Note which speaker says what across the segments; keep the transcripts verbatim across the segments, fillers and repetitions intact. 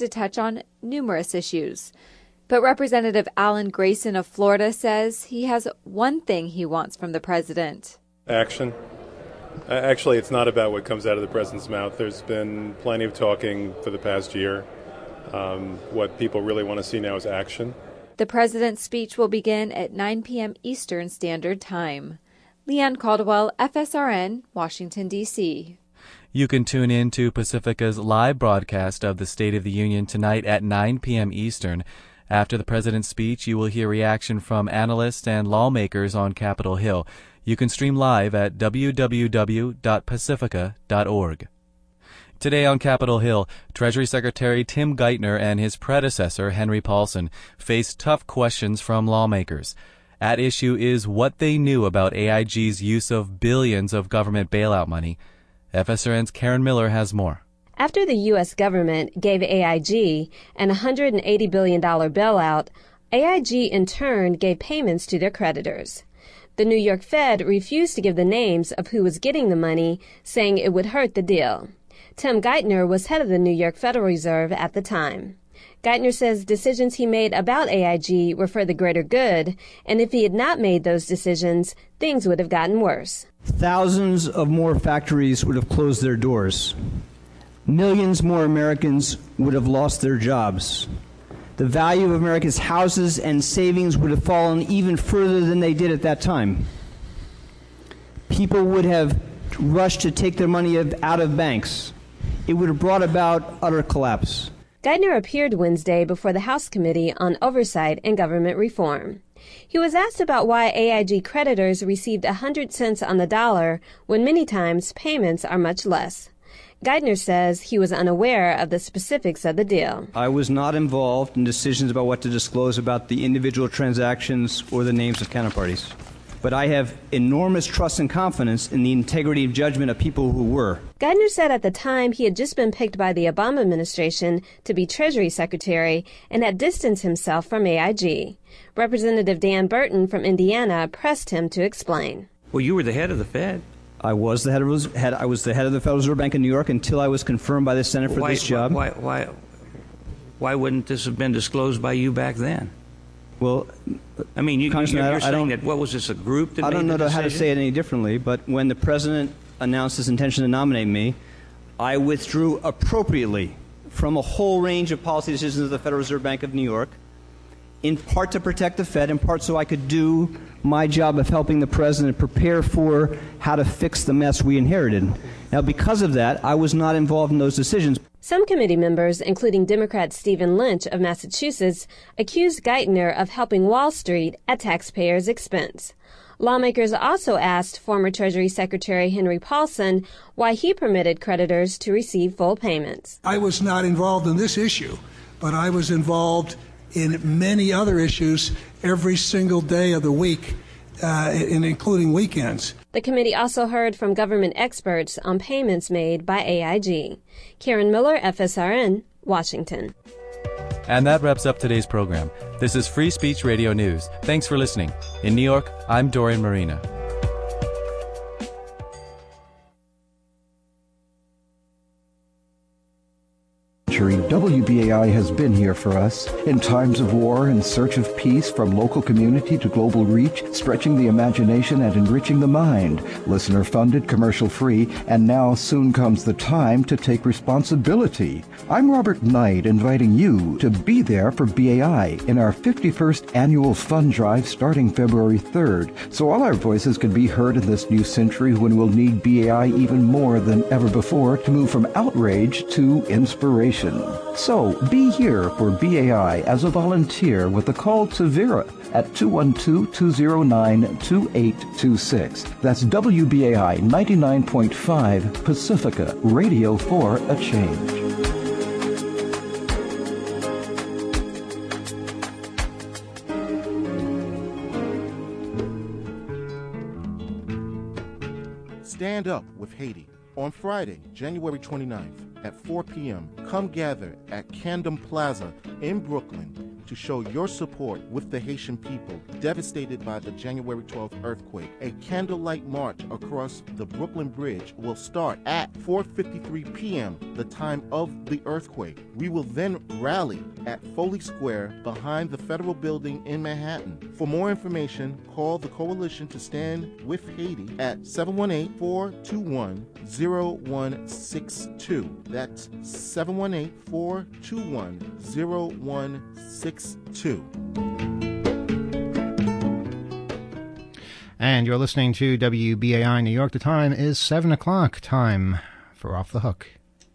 Speaker 1: to touch on numerous issues. But Representative Alan Grayson of Florida says he has one thing he wants from the president.
Speaker 2: Action. Actually, it's not about what comes out of the president's mouth. There's been plenty of talking for the past year. Um, what people really want to see now is action.
Speaker 1: The president's speech will begin at nine p.m. Eastern Standard Time. Leanne Caldwell, F S R N, Washington, D C
Speaker 3: You can tune in to Pacifica's live broadcast of the State of the Union tonight at nine p.m. Eastern. After the president's speech, you will hear reaction from analysts and lawmakers on Capitol Hill. You can stream live at w w w dot pacifica dot org. Today on Capitol Hill, Treasury Secretary Tim Geithner and his predecessor, Henry Paulson, faced tough questions from lawmakers. At issue is what they knew about A I G's use of billions of government bailout money. F S R N's Karen Miller has more.
Speaker 4: After the U S government gave A I G an one hundred eighty billion dollars bailout, A I G in turn gave payments to their creditors. The New York Fed refused to give the names of who was getting the money, saying it would hurt the deal. Tim Geithner was head of the New York Federal Reserve at the time. Geithner says decisions he made about A I G were for the greater good, and if he had not made those decisions, things would have gotten worse.
Speaker 5: Thousands of more factories would have closed their doors. Millions more Americans would have lost their jobs. The value of America's houses and savings would have fallen even further than they did at that time. People would have rushed to take their money out of banks. It would have brought about utter collapse.
Speaker 4: Geithner appeared Wednesday before the House Committee on Oversight and Government Reform. He was asked about why A I G creditors received one hundred cents on the dollar when many times payments are much less. Geithner says he was unaware of the specifics of the deal.
Speaker 5: I was not involved in decisions about what to disclose about the individual transactions or the names of counterparties. But I have enormous trust and confidence in the integrity of judgment of people who were.
Speaker 4: Geithner said at the time he had just been picked by the Obama administration to be Treasury Secretary and had distanced himself from A I G. Representative Dan Burton from Indiana pressed him to explain.
Speaker 6: Well, you were the head of the Fed.
Speaker 5: I was the head of head. I was the head of the Federal Reserve Bank of New York until I was confirmed by the Senate for
Speaker 6: why,
Speaker 5: this job.
Speaker 6: Why, why, why wouldn't this have been disclosed by you back then?
Speaker 5: Well,
Speaker 6: I mean, you, you're, you're
Speaker 5: I
Speaker 6: saying
Speaker 5: don't,
Speaker 6: that, what was this, a group that
Speaker 5: I
Speaker 6: made
Speaker 5: don't know
Speaker 6: the
Speaker 5: how to say it any differently, but when the president announced his intention to nominate me, I withdrew appropriately from a whole range of policy decisions of the Federal Reserve Bank of New York, in part to protect the Fed, in part so I could do my job of helping the president prepare for how to fix the mess we inherited. Now, because of that, I was not involved in those decisions.
Speaker 4: Some committee members, including Democrat Stephen Lynch of Massachusetts, accused Geithner of helping Wall Street at taxpayers' expense. Lawmakers also asked former Treasury Secretary Henry Paulson why he permitted creditors to receive full payments.
Speaker 7: I was not involved in this issue, but I was involved in many other issues every single day of the week, uh, and including weekends.
Speaker 4: The committee also heard from government experts on payments made by A I G. Karen Miller, F S R N, Washington.
Speaker 3: And that wraps up today's program. This is Free Speech Radio News. Thanks for listening. In New York, I'm Dorian Marina.
Speaker 8: W B A I has been here for us in times of war, in search of peace, from local community to global reach, stretching the imagination and enriching the mind. Listener funded, commercial free, and now soon comes the time to take responsibility. I'm Robert Knight, inviting you to be there for B A I in our fifty-first annual fund drive starting February third, so all our voices can be heard in this new century when we'll need B A I even more than ever before to move from outrage to inspiration. So, be here for B A I as a volunteer with a call to Vera at two one two, two zero nine, two eight two six. That's W B A I ninety-nine point five Pacifica, Radio for a Change.
Speaker 9: Stand Up with Haiti on Friday, January twenty-ninth at four p.m. Come gather at Camden Plaza in Brooklyn to show your support with the Haitian people devastated by the January twelfth earthquake. A candlelight march across the Brooklyn Bridge will start at four fifty-three p.m., the time of the earthquake. We will then rally at Foley Square behind the Federal Building in Manhattan. For more information, call the Coalition to Stand with Haiti at seven one eight, four two one, zero one six two. That's seven one eight, four two one, zero one six two.
Speaker 10: And you're listening to W B A I New York. The time is seven o'clock. Time for Off the Hook.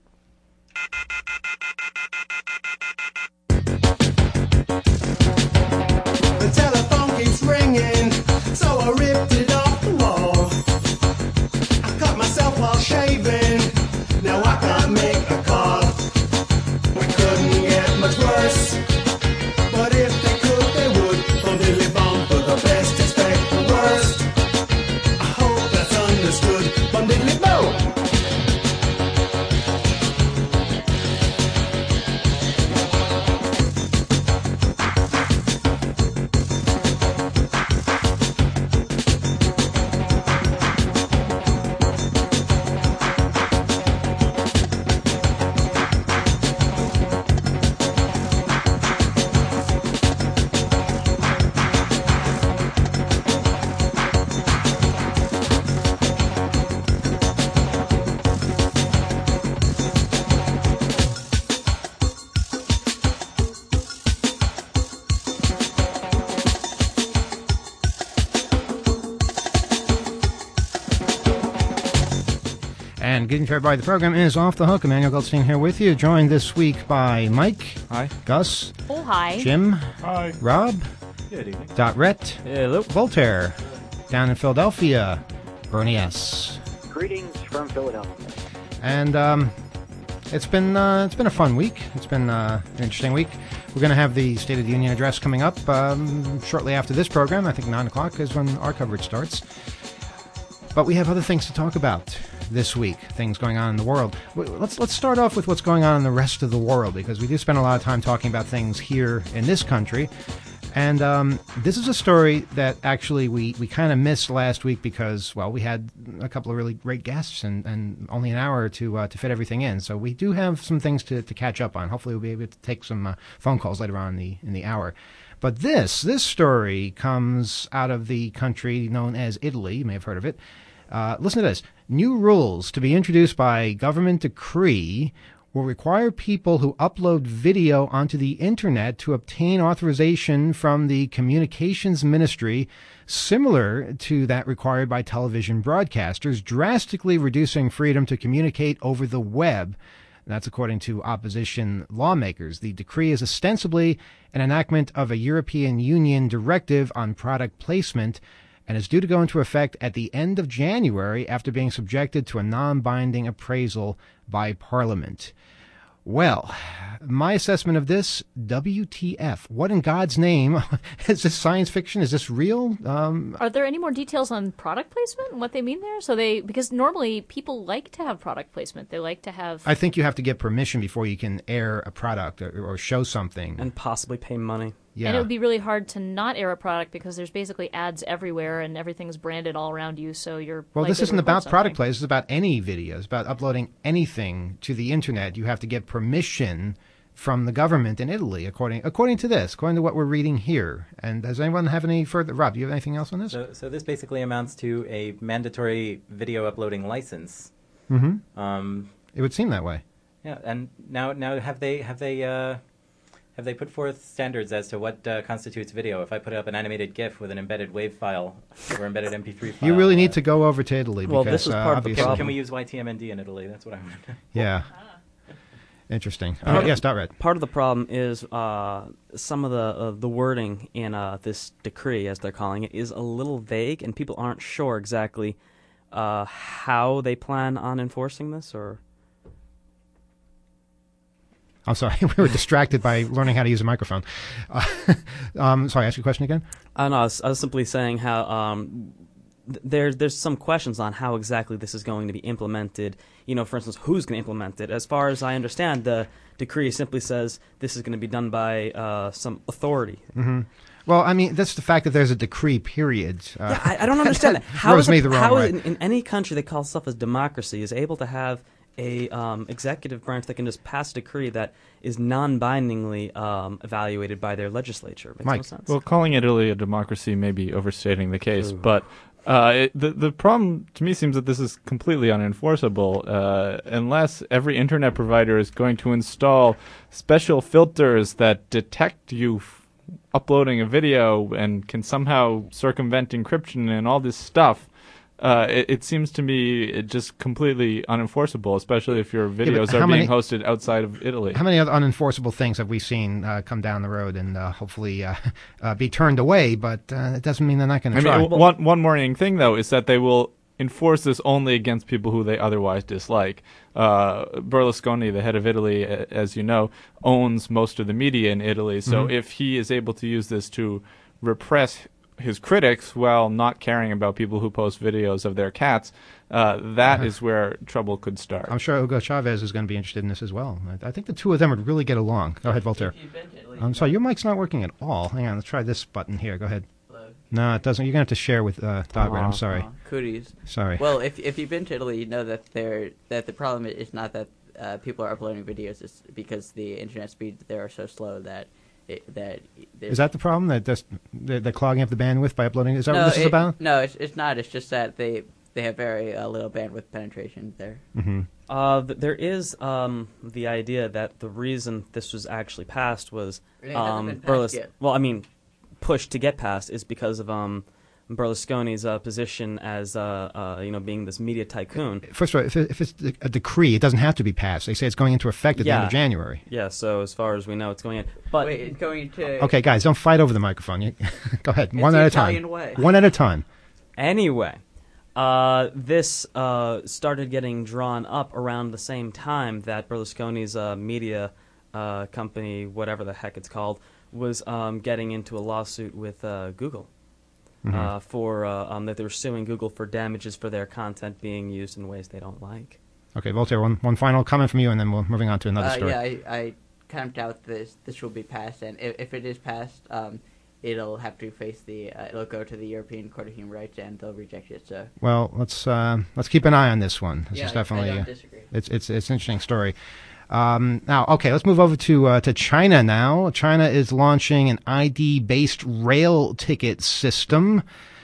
Speaker 11: The telephone keeps ringing, so I ripped it off the wall. I cut myself while shaving, now I can't make a call. We couldn't get much worse, but if they could, they would. From Dilly Bomb for the best, expect the worst. I hope that's understood. From Diddly Bow.
Speaker 10: And getting to everybody, the program is Off the Hook. Emmanuel Goldstein here with you, joined this week by Mike.
Speaker 12: Hi.
Speaker 10: Gus.
Speaker 13: Oh, hi.
Speaker 10: Jim.
Speaker 12: Hi.
Speaker 10: Rob.
Speaker 12: Good evening.
Speaker 10: Dot Rhett.
Speaker 12: Hello.
Speaker 10: Voltaire. Down in Philadelphia, Bernie S.
Speaker 14: Greetings from Philadelphia.
Speaker 10: And um, it's been uh, it's been a fun week. It's been uh, an interesting week. We're going to have the State of the Union address coming up um, shortly after this program. I think nine o'clock is when our coverage starts. But we have other things to talk about this week, things going on in the world. Let's let's start off with what's going on in the rest of the world, because we do spend a lot of time talking about things here in this country. And um, this is a story that actually we, we kind of missed last week because, well, we had a couple of really great guests and, and only an hour to uh, to fit everything in. So we do have some things to, to catch up on. Hopefully we'll be able to take some uh, phone calls later on in the in the hour. But this this story comes out of the country known as Italy. You may have heard of it. Uh, listen to this. New rules to be introduced by government decree will require people who upload video onto the internet to obtain authorization from the Communications Ministry, similar to that required by television broadcasters, drastically reducing freedom to communicate over the web. That's according to opposition lawmakers. The decree is ostensibly an enactment of a European Union directive on product placement and is due to go into effect at the end of January after being subjected to a non-binding appraisal by Parliament. Well, my assessment of this, W T F. What in God's name? Is this science fiction? Is this real? Um,
Speaker 13: Are there any more details on product placement and what they mean there? So they, because normally people like to have product placement. They like to have...
Speaker 10: I think you have to get permission before you can air a product or, or show something.
Speaker 12: And possibly pay money.
Speaker 10: Yeah.
Speaker 13: And it would be really hard to not air a product because there's basically ads everywhere and everything's branded all around you, so you're
Speaker 10: Well, this isn't about
Speaker 13: something.
Speaker 10: product play. This is about any video. It's about uploading anything to the internet. You have to get permission from the government in Italy, according according to this, according to what we're reading here. And does anyone have any further? Rob, do you have anything else on this?
Speaker 15: So, so this basically amounts to a mandatory video uploading license.
Speaker 10: Mm-hmm.
Speaker 15: Um,
Speaker 10: it would seem that way.
Speaker 15: Yeah, and now now have they have they uh, have they put forth standards as to what uh, constitutes video? If I put up an animated GIF with an embedded WAV file or embedded M P three file,
Speaker 10: you really need to go over to Italy.
Speaker 12: Well,
Speaker 10: because,
Speaker 12: this is
Speaker 10: uh,
Speaker 12: part of the
Speaker 10: obviously-
Speaker 12: problem.
Speaker 15: Can we use Y T M N D in Italy? That's what I want.
Speaker 10: Yeah. Interesting.
Speaker 12: Part
Speaker 10: Uh,
Speaker 12: of-
Speaker 10: yes, dot red.
Speaker 12: Part of the problem is uh, some of the uh, the wording in uh, this decree, as they're calling it, is a little vague, and people aren't sure exactly uh, how they plan on enforcing this. Or
Speaker 10: I'm sorry, we were distracted by learning how to use a microphone. Uh, um, sorry, ask your question again.
Speaker 12: I don't know. I was, I was simply saying how um, th- there there's some questions on how exactly this is going to be implemented. You know, for instance, who's going to implement it? As far as I understand, the decree simply says this is going to be done by uh, some authority.
Speaker 10: Mm-hmm. Well, I mean, that's the fact that there's a decree, period. Uh,
Speaker 12: yeah, I, I don't understand that. How
Speaker 10: rubs
Speaker 12: is,
Speaker 10: me
Speaker 12: it,
Speaker 10: the wrong
Speaker 12: how
Speaker 10: way.
Speaker 12: in, in any country that calls itself as democracy is able to have a um, executive branch that can just pass a decree that is non-bindingly um, evaluated by their legislature? Makes
Speaker 10: Mike.
Speaker 12: no sense.
Speaker 16: Well, calling Italy a democracy may be overstating the case,
Speaker 12: Ooh.
Speaker 16: but uh, it, the the problem to me seems that this is completely unenforceable uh, unless every internet provider is going to install special filters that detect you f- uploading a video and can somehow circumvent encryption and all this stuff. Uh, it, it seems to me it just completely unenforceable, especially if your videos
Speaker 10: how
Speaker 16: are being
Speaker 10: many-
Speaker 16: hosted outside of Italy.
Speaker 10: How many other unenforceable things have we seen uh, come down the road and uh, hopefully uh, uh, be turned away? But uh, it doesn't mean they're not going to
Speaker 16: I
Speaker 10: try.
Speaker 16: mean, one one worrying thing though is that they will enforce this only against people who they otherwise dislike. Uh, Berlusconi, the head of Italy, a- as you know, owns most of the media in Italy. So
Speaker 10: Mhm.
Speaker 16: if he is able to use this to repress his critics while not caring about people who post videos of their cats, uh, that
Speaker 10: Uh-huh.
Speaker 16: is where trouble could start.
Speaker 10: I'm sure Hugo Chavez is going to be interested in this as well. I, I think the two of them would really get along. Go ahead, Voltaire. I'm sorry, your mic's not working at all. Hang on, let's try this button here. Go ahead.
Speaker 17: Hello.
Speaker 10: No, it doesn't. You're going to have to share with uh, Dograt. I'm
Speaker 17: Aw,
Speaker 10: sorry.
Speaker 17: aw, Cooties.
Speaker 10: Sorry.
Speaker 17: Well, if if you've been to Italy, you know that there that the problem is not that uh, people are uploading videos, it's because the internet speeds there are so slow that it, that
Speaker 10: Is that the problem? That that's, they're, they're clogging up the bandwidth by uploading? Is that
Speaker 17: no,
Speaker 10: what this
Speaker 17: it,
Speaker 10: is about?
Speaker 17: No, it's it's not. It's just that they they have very uh, little bandwidth penetration there.
Speaker 10: Mm-hmm.
Speaker 12: Uh, th- there is um, the idea that the reason this was actually passed was
Speaker 17: It hasn't
Speaker 12: um,
Speaker 17: been passed
Speaker 12: Berlus-
Speaker 17: yet.
Speaker 12: well, I mean, pushed to get passed is because of um, Berlusconi's uh, position as uh, uh, you know being this media tycoon.
Speaker 10: First of all, if, it, if it's a decree, it doesn't have to be passed. They say it's going into effect at the end of January.
Speaker 12: Yeah, so as far as we know, it's going in. But
Speaker 17: Wait, it's going to.
Speaker 10: Okay, guys, don't fight over the microphone. You, go ahead,
Speaker 17: It's
Speaker 10: one
Speaker 17: the
Speaker 10: at a
Speaker 17: Italian
Speaker 10: time.
Speaker 17: way.
Speaker 10: One at a time.
Speaker 12: Anyway, uh, this uh, started getting drawn up around the same time that Berlusconi's uh, media uh, company, whatever the heck it's called, was um, getting into a lawsuit with uh, Google.
Speaker 10: Mhm.
Speaker 12: Uh, for uh, um, that they were suing Google for damages for their content being used in ways they don't like.
Speaker 10: Okay, Voltaire, one, one final comment from you, and then we're moving on to another
Speaker 17: Uh,
Speaker 10: story.
Speaker 17: yeah, I, I kind of doubt this this will be passed, and if, if it is passed, um, it'll have to face the uh, it'll go to the European Court of Human Rights, and they'll reject it. So
Speaker 10: Well, let's uh, let's keep an eye on this one. This
Speaker 17: Yeah,
Speaker 10: is
Speaker 17: I-
Speaker 10: definitely
Speaker 17: I don't
Speaker 10: uh,
Speaker 17: disagree.
Speaker 10: it's it's it's an interesting story. Um, now, okay, let's move over to uh, to China now. China is launching an I D-based rail ticket system.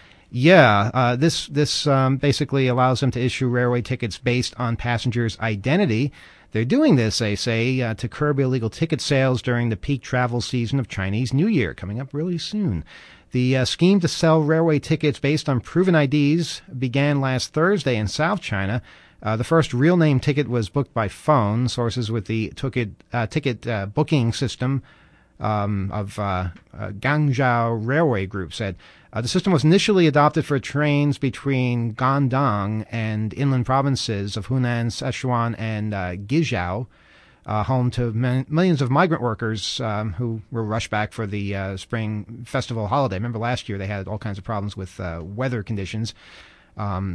Speaker 10: Yeah, uh, this this um, basically allows them to issue railway tickets based on passengers' identity. They're doing this, they say, uh, to curb illegal ticket sales during the peak travel season of Chinese New Year, coming up really soon. The uh, scheme to sell railway tickets based on proven I Ds began last Thursday in South China. Uh, the first real name ticket was booked by phone. Sources with the ticket, uh, ticket uh, booking system um, of uh, uh, Guangzhou Railway Group said. Uh, the system was initially adopted for trains between Guangdong and inland provinces of Hunan, Sichuan, and uh, Guizhou, uh, home to min- millions of migrant workers um, who were rushed back for the uh, spring festival holiday. Remember last year they had all kinds of problems with uh, weather conditions. Um,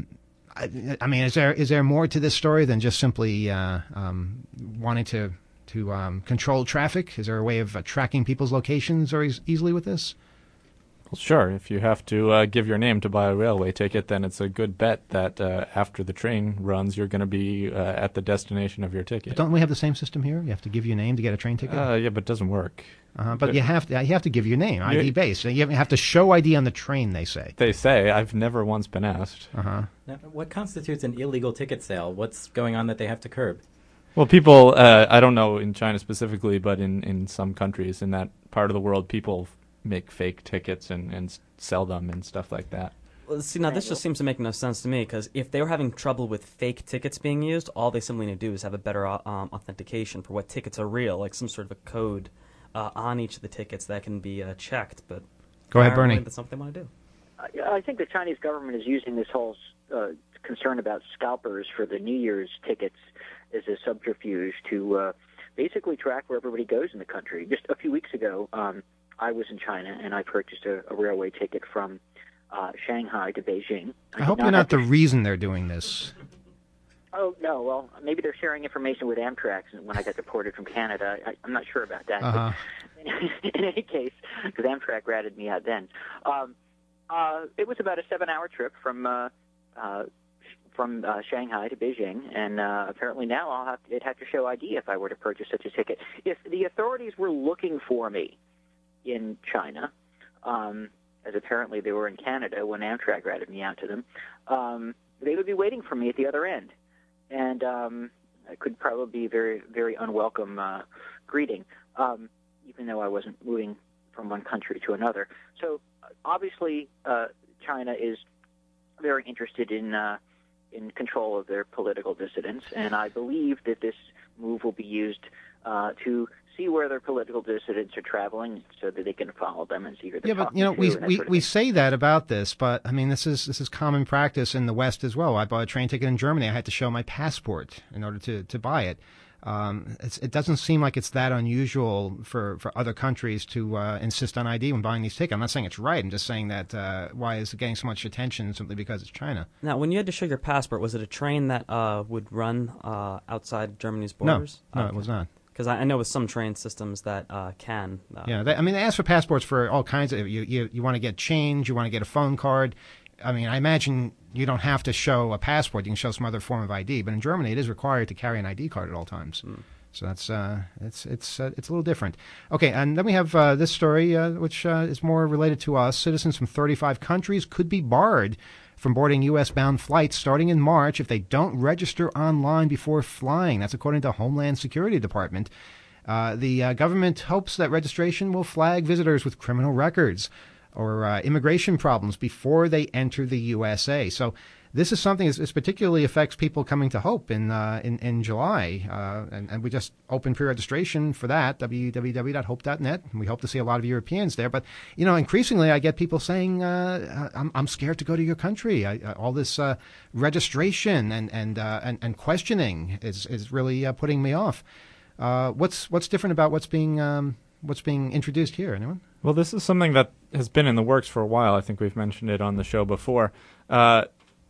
Speaker 10: I, I mean, is there is there more to this story than just simply uh, um, wanting to to um, control traffic? Is there a way of uh, tracking people's locations very eas- easily with this?
Speaker 16: Well, sure. If you have to uh, give your name to buy a railway ticket, then it's a good bet that uh, after the train runs, you're going to be uh, at the destination of your ticket.
Speaker 10: But don't we have the same system here? You have to give your name to get a train ticket.
Speaker 16: Uh, yeah, but it doesn't work.
Speaker 10: Uh, but
Speaker 16: But-
Speaker 10: you have to you have to give your name, I D
Speaker 16: You-
Speaker 10: based. You have to show I D on the train. They say.
Speaker 16: They say. I've never once been asked.
Speaker 10: Uh huh.
Speaker 15: Now, what constitutes an illegal ticket sale? What's going on that they have to curb?
Speaker 16: Well, people, uh, I don't know in China specifically, but in, in some countries in that part of the world, people f- make fake tickets and, and s- sell them and stuff like that.
Speaker 12: Well, see, now this just seems to make no sense to me, because if they were having trouble with fake tickets being used, all they simply need to do is have a better uh, um, authentication for what tickets are real, like some sort of a code uh, on each of the tickets that can be uh, checked. But
Speaker 10: Go ahead,
Speaker 12: apparently
Speaker 10: Bernie.
Speaker 12: That's something they want to do.
Speaker 14: I I think the Chinese government is using this whole uh, concern about scalpers for the New Year's tickets as a subterfuge to uh, basically track where everybody goes in the country. Just a few weeks ago, um, I was in China and I purchased a, a railway ticket from uh, Shanghai to Beijing.
Speaker 10: I hope you're not the reason they're doing this.
Speaker 14: Oh, no, well, maybe they're sharing information with Amtrak when I got deported from Canada. I, I'm not sure about that.
Speaker 10: Uh-huh.
Speaker 14: But in any case, because Amtrak ratted me out then. Um, uh, it was about a seven-hour trip from uh, uh, from uh, Shanghai to Beijing, and uh, apparently now I'll have to, I'd have to show I D if I were to purchase such a ticket. If the authorities were looking for me in China, um, as apparently they were in Canada when Amtrak ratted me out to them, um, they would be waiting for me at the other end. And um, it could probably be a very, very unwelcome uh, greeting, um, even though I wasn't moving from one country to another. So obviously, uh, China is very interested in uh, in control of their political dissidents, and I believe that this move will be used uh, to see where their political dissidents are traveling, so that they can follow them and see who they're
Speaker 10: Yeah, but
Speaker 14: talking
Speaker 10: you know,
Speaker 14: to
Speaker 10: we
Speaker 14: and that
Speaker 10: we,
Speaker 14: sort of
Speaker 10: we
Speaker 14: thing.
Speaker 10: say that about this, but I mean, this is this is common practice in the West as well. I bought a train ticket in Germany. I had to show my passport in order to, to buy it. Um, it's, it doesn't seem like it's that unusual for, for other countries to uh, insist on I D when buying these tickets. I'm not saying it's right. I'm just saying that uh, why is it getting so much attention simply because it's China?
Speaker 12: Now, when you had to show your passport, was it a train that uh, would run uh, outside Germany's borders?
Speaker 10: No, no, it was not.
Speaker 12: Because I I know with some train systems that uh, can. Uh,
Speaker 10: Yeah, they, I mean, they ask for passports for all kinds of. You you, you want to get change, you want to get a phone card. I mean, I imagine you don't have to show a passport; you can show some other form of I D. But in Germany, it is required to carry an I D card at all times. Mm. So that's uh, it's it's uh, it's a little different. Okay, and then we have uh, this story, uh, which uh, is more related to us. Citizens from thirty-five countries could be barred from boarding U S-bound flights starting in March if they don't register online before flying. That's according to Homeland Security Department. Uh, the uh, government hopes that registration will flag visitors with criminal records or uh, immigration problems before they enter the U S A. So this is something that particularly affects people coming to Hope in uh, in, in July. Uh, and, and we just opened pre-registration for that, w w w dot hope dot net. And we hope to see a lot of Europeans there. But, you know, increasingly I get people saying, uh, I'm, I'm scared to go to your country. I, uh, all this uh, registration and and, uh, and and questioning is, is really uh, putting me off. Uh, what's what's different about what's being um, what's being introduced here? Anyone?
Speaker 16: Well, this is something that has been in the works for a while. I think we've mentioned it on the show before. Uh,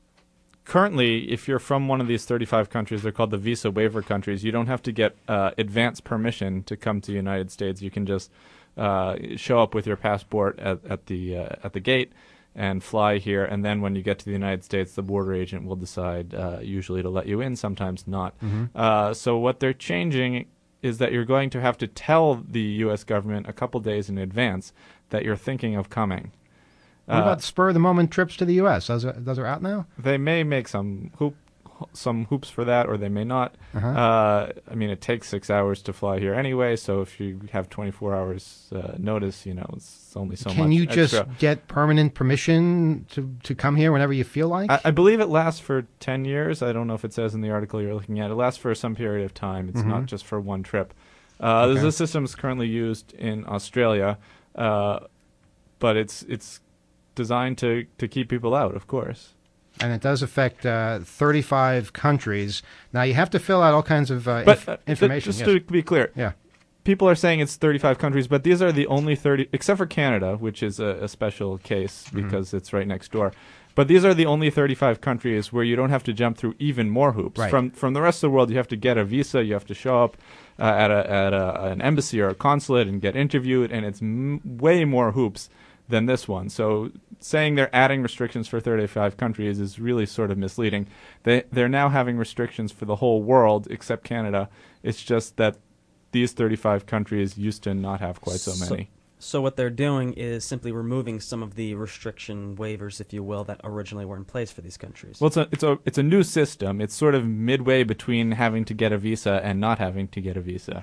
Speaker 16: currently, if you're from one of these thirty-five countries, they're called the visa waiver countries. You don't have to get uh, advance permission to come to the United States. You can just uh, show up with your passport at, at the uh, at the gate and fly here. And then when you get to the United States, the border agent will decide uh, usually to let you in, sometimes not.
Speaker 10: Mm-hmm.
Speaker 16: Uh, so what they're changing is that you're going to have to tell the U S government a couple days in advance that you're thinking of coming.
Speaker 10: What
Speaker 16: Uh,
Speaker 10: about spur-of-the-moment trips to the U S? Those are, those are out now?
Speaker 16: They may make some hoop, some hoops for that, or they may not.
Speaker 10: Uh-huh.
Speaker 16: Uh, I mean, it takes six hours to fly here anyway, so if you have twenty-four hours uh, notice, you know, it's only so much
Speaker 10: Can you just
Speaker 16: extra.
Speaker 10: get permanent permission to, to come here whenever you feel like?
Speaker 16: I, I believe it lasts for ten years. I don't know if it says in the article you're looking at. It lasts for some period of time. It's
Speaker 10: Mhm.
Speaker 16: not just for one trip. Uh,
Speaker 10: Okay.
Speaker 16: This system is currently used in Australia, uh, but it's it's designed to, to keep people out, of course.
Speaker 10: And it does affect uh, thirty-five countries. Now, you have to fill out all kinds of uh,
Speaker 16: But
Speaker 10: inf-
Speaker 16: uh, th-
Speaker 10: information.
Speaker 16: just
Speaker 10: yes.
Speaker 16: to be clear,
Speaker 10: Yeah.
Speaker 16: people are saying it's thirty-five countries, but these are the only thirty, except for Canada, which is a, a special case
Speaker 10: Mhm.
Speaker 16: because it's right next door. But these are the only thirty-five countries where you don't have to jump through even more hoops.
Speaker 10: Right.
Speaker 16: From from the rest of the world, you have to get a visa, you have to show up uh, at a at a, an embassy or a consulate and get interviewed, and it's m- way more hoops than this one. So saying they're adding restrictions for thirty-five countries is really sort of misleading. They they're now having restrictions for the whole world except Canada. It's just that these thirty-five countries used to not have quite so many.
Speaker 12: So what they're doing is simply removing some of the restriction waivers, if you will, that originally were in place for these countries.
Speaker 16: Well, it's a it's a it's a new system. It's sort of midway between having to get a visa and not having to get a visa.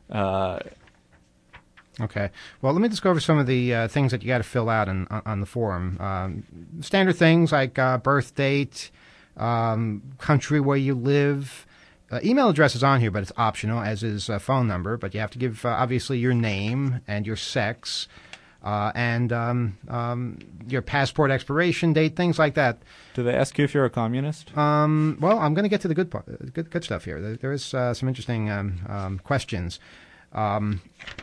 Speaker 16: Uh,
Speaker 10: Okay. Well, let me just go over some of the uh, things that you got to fill out on, on, on the form. Um, standard things like uh, birth date, um, country where you live. Uh, email address is on here, but it's optional, as is uh, phone number. But you have to give, uh, obviously, your name and your sex uh, and um, um, your passport expiration date, things like that.
Speaker 16: Do they ask you if you're a communist?
Speaker 10: Um, well, I'm going to get to the good, part, good good stuff here. There, there is uh, some interesting um, um, questions. Um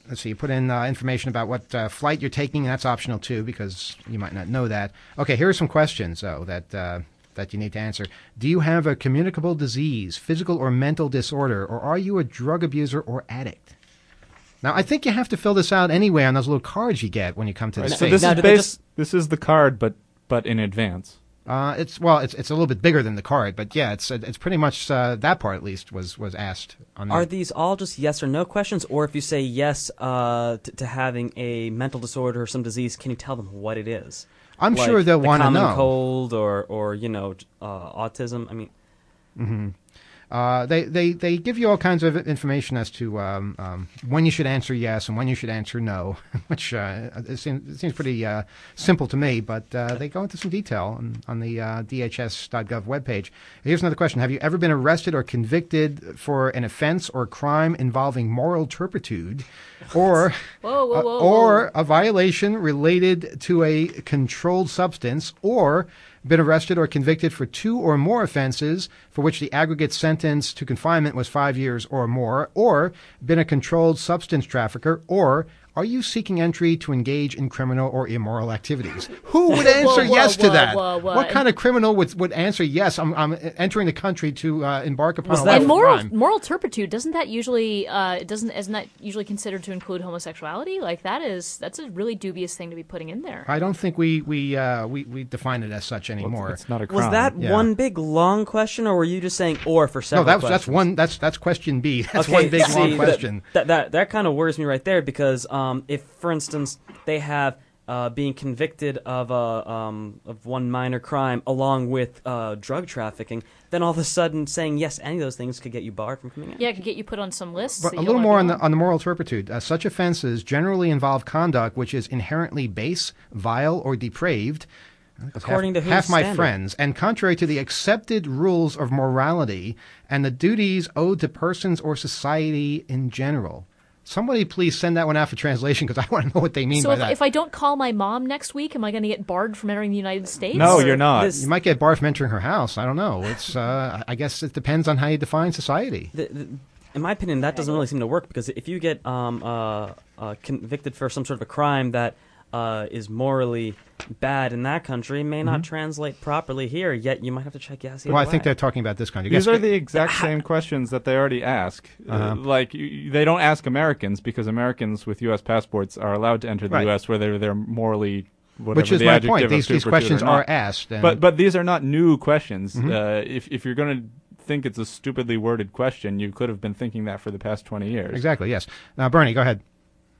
Speaker 10: let's see, you put in uh, information about what uh, flight you're taking. That's optional, too, because you might not know that. Okay, here are some questions, though, that uh, that you need to answer. Do you have a communicable disease, physical or mental disorder, or are you a drug abuser or addict? Now, I think you have to fill this out anyway on those little cards you get when you come to the
Speaker 16: Right,
Speaker 10: state.
Speaker 16: so this
Speaker 10: Now,
Speaker 16: is
Speaker 10: do they
Speaker 16: base,
Speaker 10: just-
Speaker 16: this is the card, but but in advance.
Speaker 10: Uh, it's well, it's it's a little bit bigger than the card, but yeah, it's it's pretty much uh, that part at least was was asked on the
Speaker 12: Are these all just yes or no questions, or if you say yes uh, to, to having a mental disorder or some disease, can you tell them what it is?
Speaker 10: I'm
Speaker 12: Like
Speaker 10: sure they'll
Speaker 12: the
Speaker 10: wanna
Speaker 12: common
Speaker 10: know.
Speaker 12: cold or or you know uh, autism. I mean,
Speaker 10: hmm Uh, they, they, they give you all kinds of information as to um, um, when you should answer yes and when you should answer no, which uh, it, seems, it seems pretty uh, simple to me, but uh, they go into some detail on, on the uh, D H S dot gov webpage. Here's another question. Have you ever been arrested or convicted for an offense or crime involving moral turpitude or,
Speaker 13: Whoa, whoa,
Speaker 10: uh,
Speaker 13: whoa,
Speaker 10: or a violation related to a controlled substance, or been arrested or convicted for two or more offenses for which the aggregate sentence to confinement was five years or more, or been a controlled substance trafficker, or are you seeking entry to engage in criminal or immoral activities? Who would answer
Speaker 13: Whoa, whoa,
Speaker 10: yes to
Speaker 13: whoa,
Speaker 10: that?
Speaker 13: whoa, whoa.
Speaker 10: What kind of criminal would, would answer yes, I'm, I'm entering the country to uh, embark upon a life
Speaker 13: and
Speaker 10: of
Speaker 13: moral
Speaker 10: crime?
Speaker 13: moral turpitude, doesn't that usually uh, doesn't isn't that usually considered to include homosexuality? Like that is that's a really dubious thing to be putting in there.
Speaker 10: I don't think we we, uh, we we define it as such anymore.
Speaker 16: it's not a
Speaker 12: was that
Speaker 10: Yeah.
Speaker 12: one big long question, or were you just saying or for
Speaker 10: No,
Speaker 12: several?
Speaker 10: that's
Speaker 12: questions?
Speaker 10: that's one that's that's question B. That's
Speaker 12: Okay,
Speaker 10: one big
Speaker 12: see,
Speaker 10: long
Speaker 12: that-
Speaker 10: question.
Speaker 12: That that that, kind of worries me right there because um, if, for instance, they have uh, being convicted of a um, of one minor crime along with uh, drug trafficking, then all of a sudden saying yes, to any of those things could get you barred from coming in.
Speaker 13: Yeah, it could get you put on some lists.
Speaker 10: But
Speaker 13: that
Speaker 10: a
Speaker 13: you
Speaker 10: little
Speaker 13: don't
Speaker 10: more on
Speaker 13: wanna
Speaker 10: the on the moral turpitude. Uh, such offenses generally involve conduct which is inherently base, vile, or depraved. That's
Speaker 12: According
Speaker 10: half,
Speaker 12: to whose
Speaker 10: half my
Speaker 12: standard?
Speaker 10: friends, and contrary to the accepted rules of morality and the duties owed to persons or society in general. Somebody please send that one out for translation because I want to know what they mean
Speaker 13: So
Speaker 10: by
Speaker 13: if,
Speaker 10: that.
Speaker 13: if I don't call my mom next week, am I going to get barred from entering the United States?
Speaker 10: No,
Speaker 13: Or-
Speaker 10: you're not.
Speaker 12: This-
Speaker 10: you might get barred from entering her house. I don't know. It's. Uh, I guess it depends on how you define society.
Speaker 12: The, the, in my opinion, that doesn't really seem to work because if you get um, uh, uh, convicted for some sort of a crime that uh, is morally bad in that country, it may not
Speaker 10: Mhm.
Speaker 12: translate properly here. Yet you might have to check yes.
Speaker 10: Well, I
Speaker 12: either
Speaker 10: think
Speaker 12: way.
Speaker 10: they're talking about this country.
Speaker 16: These
Speaker 10: Guess-
Speaker 16: are the exact same questions that they already ask. Uh,
Speaker 10: Uh-huh.
Speaker 16: like you, they don't ask Americans because Americans with U S passports are allowed to enter the
Speaker 10: Right.
Speaker 16: U S whether they're morally. Whatever
Speaker 10: Which is
Speaker 16: the
Speaker 10: my
Speaker 16: adjective
Speaker 10: point.
Speaker 16: of
Speaker 10: These- these
Speaker 16: turpitude
Speaker 10: questions
Speaker 16: or not.
Speaker 10: are asked, and-
Speaker 16: But but these are not new questions.
Speaker 10: Mhm.
Speaker 16: Uh, if if you're going to think it's a stupidly worded question, you could have been thinking that for the past twenty years.
Speaker 10: Exactly. Yes. Now, Bernie, go ahead.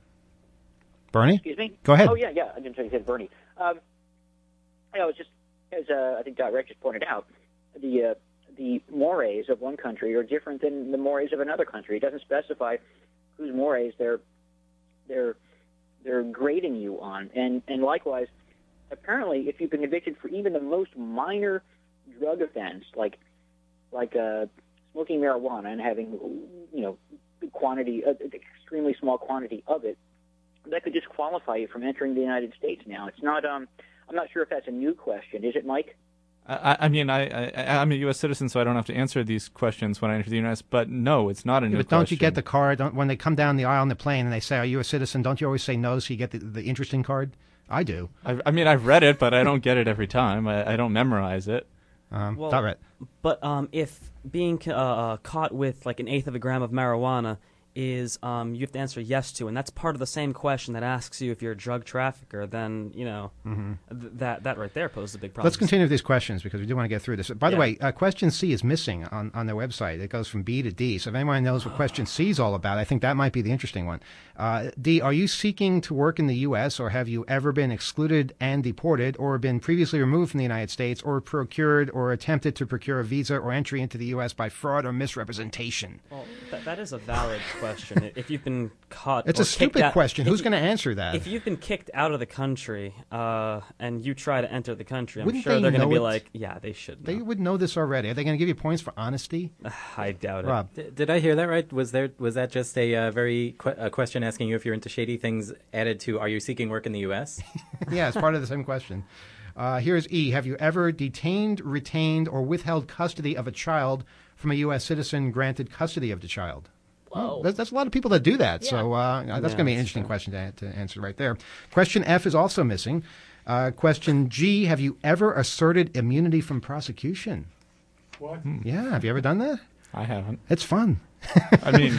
Speaker 10: Bernie,
Speaker 14: Excuse me?
Speaker 10: Go ahead.
Speaker 14: Oh, yeah, yeah. I didn't say you said Bernie. Um, you know, it's just, as uh, I think Dot Rex just pointed out, the uh, the mores of one country are different than the mores of another country. It doesn't specify whose mores they're they're they're grading you on. And, and likewise, apparently, if you've been convicted for even the most minor drug offense, like like uh, smoking marijuana and having, you know, quantity, uh, extremely small quantity of it, that could disqualify you from entering the United States now. It's not, um, I'm not sure if that's a new question. Is it, Mike?
Speaker 16: I, I mean, I, I, I'm a U S citizen, so I don't have to answer these questions when I enter the U S. But no, it's not a new
Speaker 10: But don't
Speaker 16: question.
Speaker 10: you get the card don't, when they come down the aisle on the plane and they say, "Are you a citizen?" Don't you always say no, so you get the, the interesting card? I do.
Speaker 16: I, I mean, I've read it, but I don't get it every time. I, I don't memorize it.
Speaker 10: Um,
Speaker 12: Well,
Speaker 10: not right.
Speaker 12: But um, if being uh, uh, caught with like an eighth of a gram of marijuana is um, you have to answer yes to, and that's part of the same question that asks you if you're a drug trafficker, then, you know,
Speaker 10: Mhm.
Speaker 12: th- that that right there poses a big problem.
Speaker 10: Let's continue with these questions because we do want to get through this. By the
Speaker 12: Yeah.
Speaker 10: way, uh, question C is missing on, on their website. It goes from B to D. So if anyone knows what question C is all about, I think that might be the interesting one. Uh, D, are you seeking to work in the U S or have you ever been excluded and deported or been previously removed from the United States or procured or attempted to procure a visa or entry into the U S by fraud or misrepresentation?
Speaker 12: Well, that, that is a valid question. If you've been caught,
Speaker 10: It's
Speaker 12: or
Speaker 10: a stupid
Speaker 12: kicked out-
Speaker 10: question.
Speaker 12: if
Speaker 10: Who's
Speaker 12: you-
Speaker 10: gonna answer that?
Speaker 12: If you've been kicked out of the country uh, and you try to enter the country, I'm
Speaker 10: Wouldn't
Speaker 12: sure
Speaker 10: they
Speaker 12: they're going to
Speaker 10: know
Speaker 12: be
Speaker 10: it?
Speaker 12: like, "Yeah, they should."
Speaker 10: They would know this already. Are they going to give you points for honesty?
Speaker 12: I doubt
Speaker 10: Rob.
Speaker 15: D- did I hear that right? Was there was that just a uh, very que- a question asking you if you're into shady things added to are you seeking work in the U S?
Speaker 10: Yeah, it's part of the same question. Uh, here's E. Have you ever detained, retained, or withheld custody of a child from a U S citizen granted custody of the child? Well, there's, there's a lot of people that do that.
Speaker 13: Yeah.
Speaker 10: So uh, that's
Speaker 12: Yeah,
Speaker 10: going to be an interesting question to, to answer right there. Question F is also missing. Uh, question G, have you ever asserted immunity from prosecution?
Speaker 16: What?
Speaker 10: Yeah, have you ever done that?
Speaker 16: I haven't.
Speaker 10: It's fun.
Speaker 16: I mean,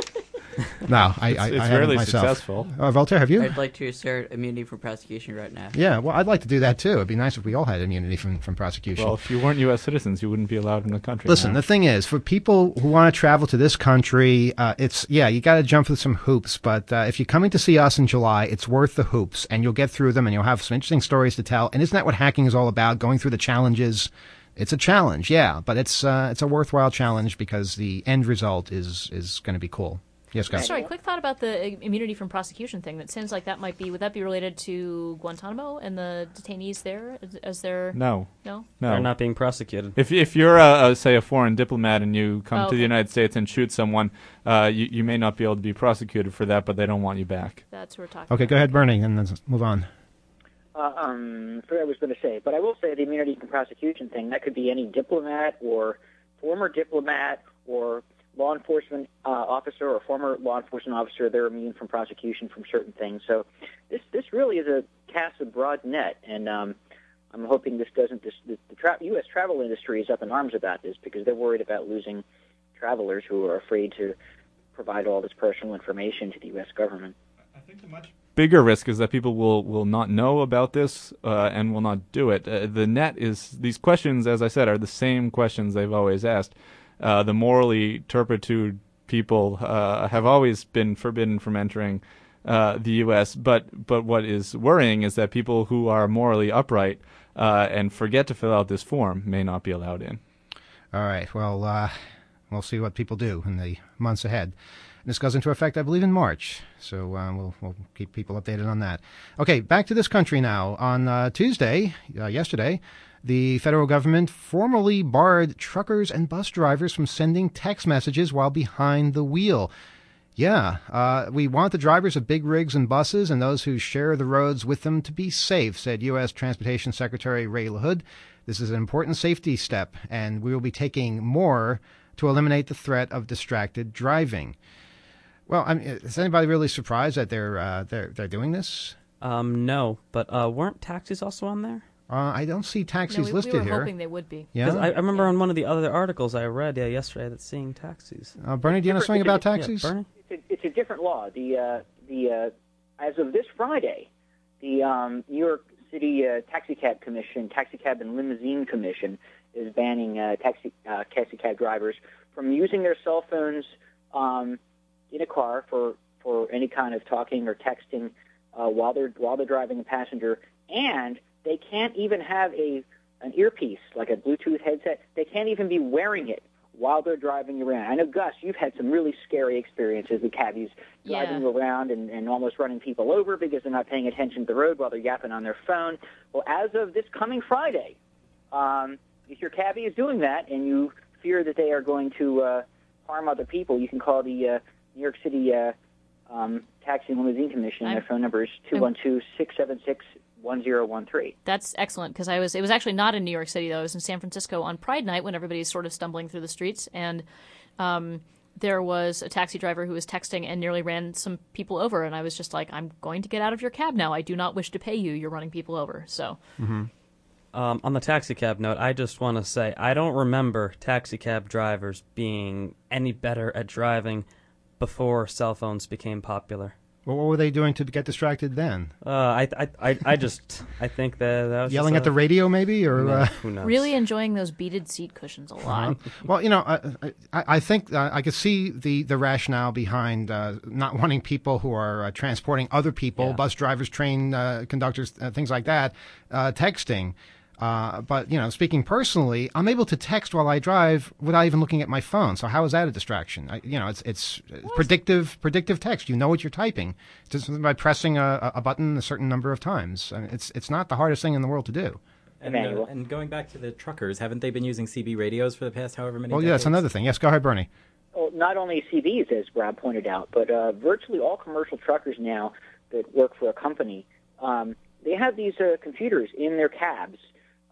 Speaker 10: no, I,
Speaker 16: it's,
Speaker 10: I,
Speaker 16: it's
Speaker 10: I haven't
Speaker 16: rarely
Speaker 10: myself.
Speaker 16: successful.
Speaker 10: Uh, Voltaire, have you?
Speaker 17: I'd like to assert immunity from prosecution right now.
Speaker 10: Yeah, well, I'd like to do that too. It'd be nice if we all had immunity from, from prosecution.
Speaker 16: Well, if you weren't U S citizens, you wouldn't be allowed in the country.
Speaker 10: Listen,
Speaker 16: now.
Speaker 10: the thing is, for people who want to travel to this country, uh, it's, yeah, you got to jump through some hoops. But uh, if you're coming to see us in July, it's worth the hoops. And you'll get through them and you'll have some interesting stories to tell. And isn't that what hacking is all about? Going through the challenges. It's a challenge, yeah, but it's uh, it's a worthwhile challenge because the end result is, is going to be cool. Yes, guys.
Speaker 13: Sorry, quick thought about the immunity from prosecution thing. That seems like that might be. Would that be related to Guantanamo and the detainees there? As, as their
Speaker 16: No.
Speaker 13: no,
Speaker 16: No.
Speaker 12: They're not being prosecuted.
Speaker 16: If if you're a, a say a foreign diplomat and you come
Speaker 13: Oh,
Speaker 16: to
Speaker 13: okay.
Speaker 16: the United States and shoot someone, uh, you you may not be able to be prosecuted for that, but they don't want you back.
Speaker 13: That's what we're talking.
Speaker 10: Okay, go ahead, Bernie, and let's move on.
Speaker 14: Uh, um, I forgot what I was going to say, but I will say the immunity from prosecution thing, that could be any diplomat or former diplomat or law enforcement uh, officer or former law enforcement officer. They're immune from prosecution from certain things. So this this really is a cast a broad net, and um, I'm hoping this doesn't. This, the the tra- U S travel industry is up in arms about this because they're worried about losing travelers who are afraid to provide all this personal information to the U S government.
Speaker 16: I think the much bigger risk is that people will, will not know about this uh, and will not do it. Uh, the net is, these questions, as I said, are the same questions they've always asked. Uh, the morally turpitude people uh, have always been forbidden from entering uh, the U S, but, but what is worrying is that people who are morally upright uh, and forget to fill out this form may not be allowed in.
Speaker 10: All right, well, uh, we'll see what people do in the months ahead. This goes into effect, I believe, in March, so uh, we'll, we'll keep people updated on that. Okay, back to this country now. On uh, Tuesday, uh, yesterday, the federal government formally barred truckers and bus drivers from sending text messages while behind the wheel. Yeah, uh, we want the drivers of big rigs and buses and those who share the roads with them to be safe, said U S Transportation Secretary Ray LaHood. This is an important safety step, and we will be taking more to eliminate the threat of distracted driving. Well, I mean, is anybody really surprised that they're uh, they're they're doing this?
Speaker 12: Um, no, but uh, weren't taxis also on there?
Speaker 10: Uh, I don't see taxis
Speaker 13: no, we,
Speaker 10: listed
Speaker 13: we were
Speaker 10: here.
Speaker 13: hoping they would be.
Speaker 10: Yeah,
Speaker 12: I, I remember on one of the other articles I read uh, yesterday that's seeing taxis.
Speaker 10: Uh, Bernie, do you know something about taxis?
Speaker 12: Yeah, Bernie?
Speaker 14: It's a, it's a different law. The uh, the uh, as of this Friday, the um, New York City uh, Taxi Cab Commission, Taxi Cab and Limousine Commission, is banning uh, taxi uh, taxi cab drivers from using their cell phones um, in a car for, for any kind of talking or texting uh, while they're while they're driving a passenger, and they can't even have a an earpiece like a Bluetooth headset. They can't even be wearing it while they're driving around. I know, Gus, you've had some really scary experiences with cabbies driving
Speaker 13: Yeah.
Speaker 14: around and, and almost running people over because they're not paying attention to the road while they're yapping on their phone. Well, as of this coming Friday, um, if your cabbie is doing that and you fear that they are going to uh, harm other people, you can call the uh, New York City uh, um, Taxi and Limousine Commission.
Speaker 13: I'm-
Speaker 14: Their phone number is two one two, six seven six, one zero one three.
Speaker 13: That's excellent because I was. It was actually not in New York City though. I was in San Francisco on Pride Night when everybody's sort of stumbling through the streets, and um, there was a taxi driver who was texting and nearly ran some people over. And I was just like, "I'm going to get out of your cab now. I do not wish to pay you. You're running people over." So.
Speaker 12: Mm-hmm. Um, on the taxi cab note, I just want to say I don't remember taxi cab drivers being any better at driving before cell phones became popular.
Speaker 10: Well, what were they doing to get distracted then?
Speaker 12: Uh, I, I, I, I just, I think that, that was
Speaker 10: Yelling
Speaker 12: just
Speaker 10: at the
Speaker 12: a-
Speaker 10: radio, maybe, or
Speaker 12: Yeah,
Speaker 10: uh,
Speaker 12: who knows?
Speaker 13: Really enjoying those beaded seat cushions a lot.
Speaker 10: Uh-huh. Well, you know, I, I, I think uh, I could see the, the rationale behind uh, not wanting people who are uh, transporting other people,
Speaker 12: Yeah.
Speaker 10: bus drivers, train uh, conductors, uh, things like that, uh, texting. Uh, but, you know, speaking personally, I'm able to text while I drive without even looking at my phone. So how is that a distraction? I, you know, it's it's predictive predictive text. You know what you're typing just by pressing a, a button a certain number of times. I mean, it's it's not the hardest thing in the world to do.
Speaker 15: And, uh, and going back to the truckers, haven't they been using C B radios for the past however many
Speaker 10: Well,
Speaker 15: decades?
Speaker 10: yeah, that's another thing. Yes, go ahead, Bernie.
Speaker 14: Well, not only C Vs, as Rob pointed out, but uh, virtually all commercial truckers now that work for a company, um, they have these uh, computers in their cabs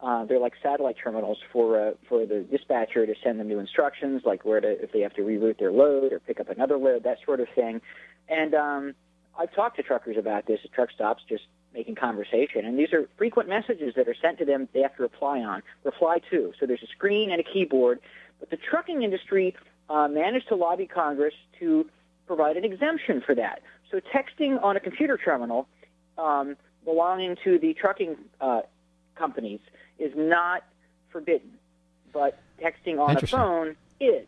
Speaker 14: Uh, they're like satellite terminals for uh, for the dispatcher to send them new instructions, like where to, if they have to reroute their load or pick up another load, that sort of thing. And um, I've talked to truckers about this at truck stops, just making conversation. And these are frequent messages that are sent to them they have to reply on, reply to. So there's a screen and a keyboard. But the trucking industry uh, managed to lobby Congress to provide an exemption for that. So texting on a computer terminal um, belonging to the trucking uh, companies is not forbidden, but texting on a phone is.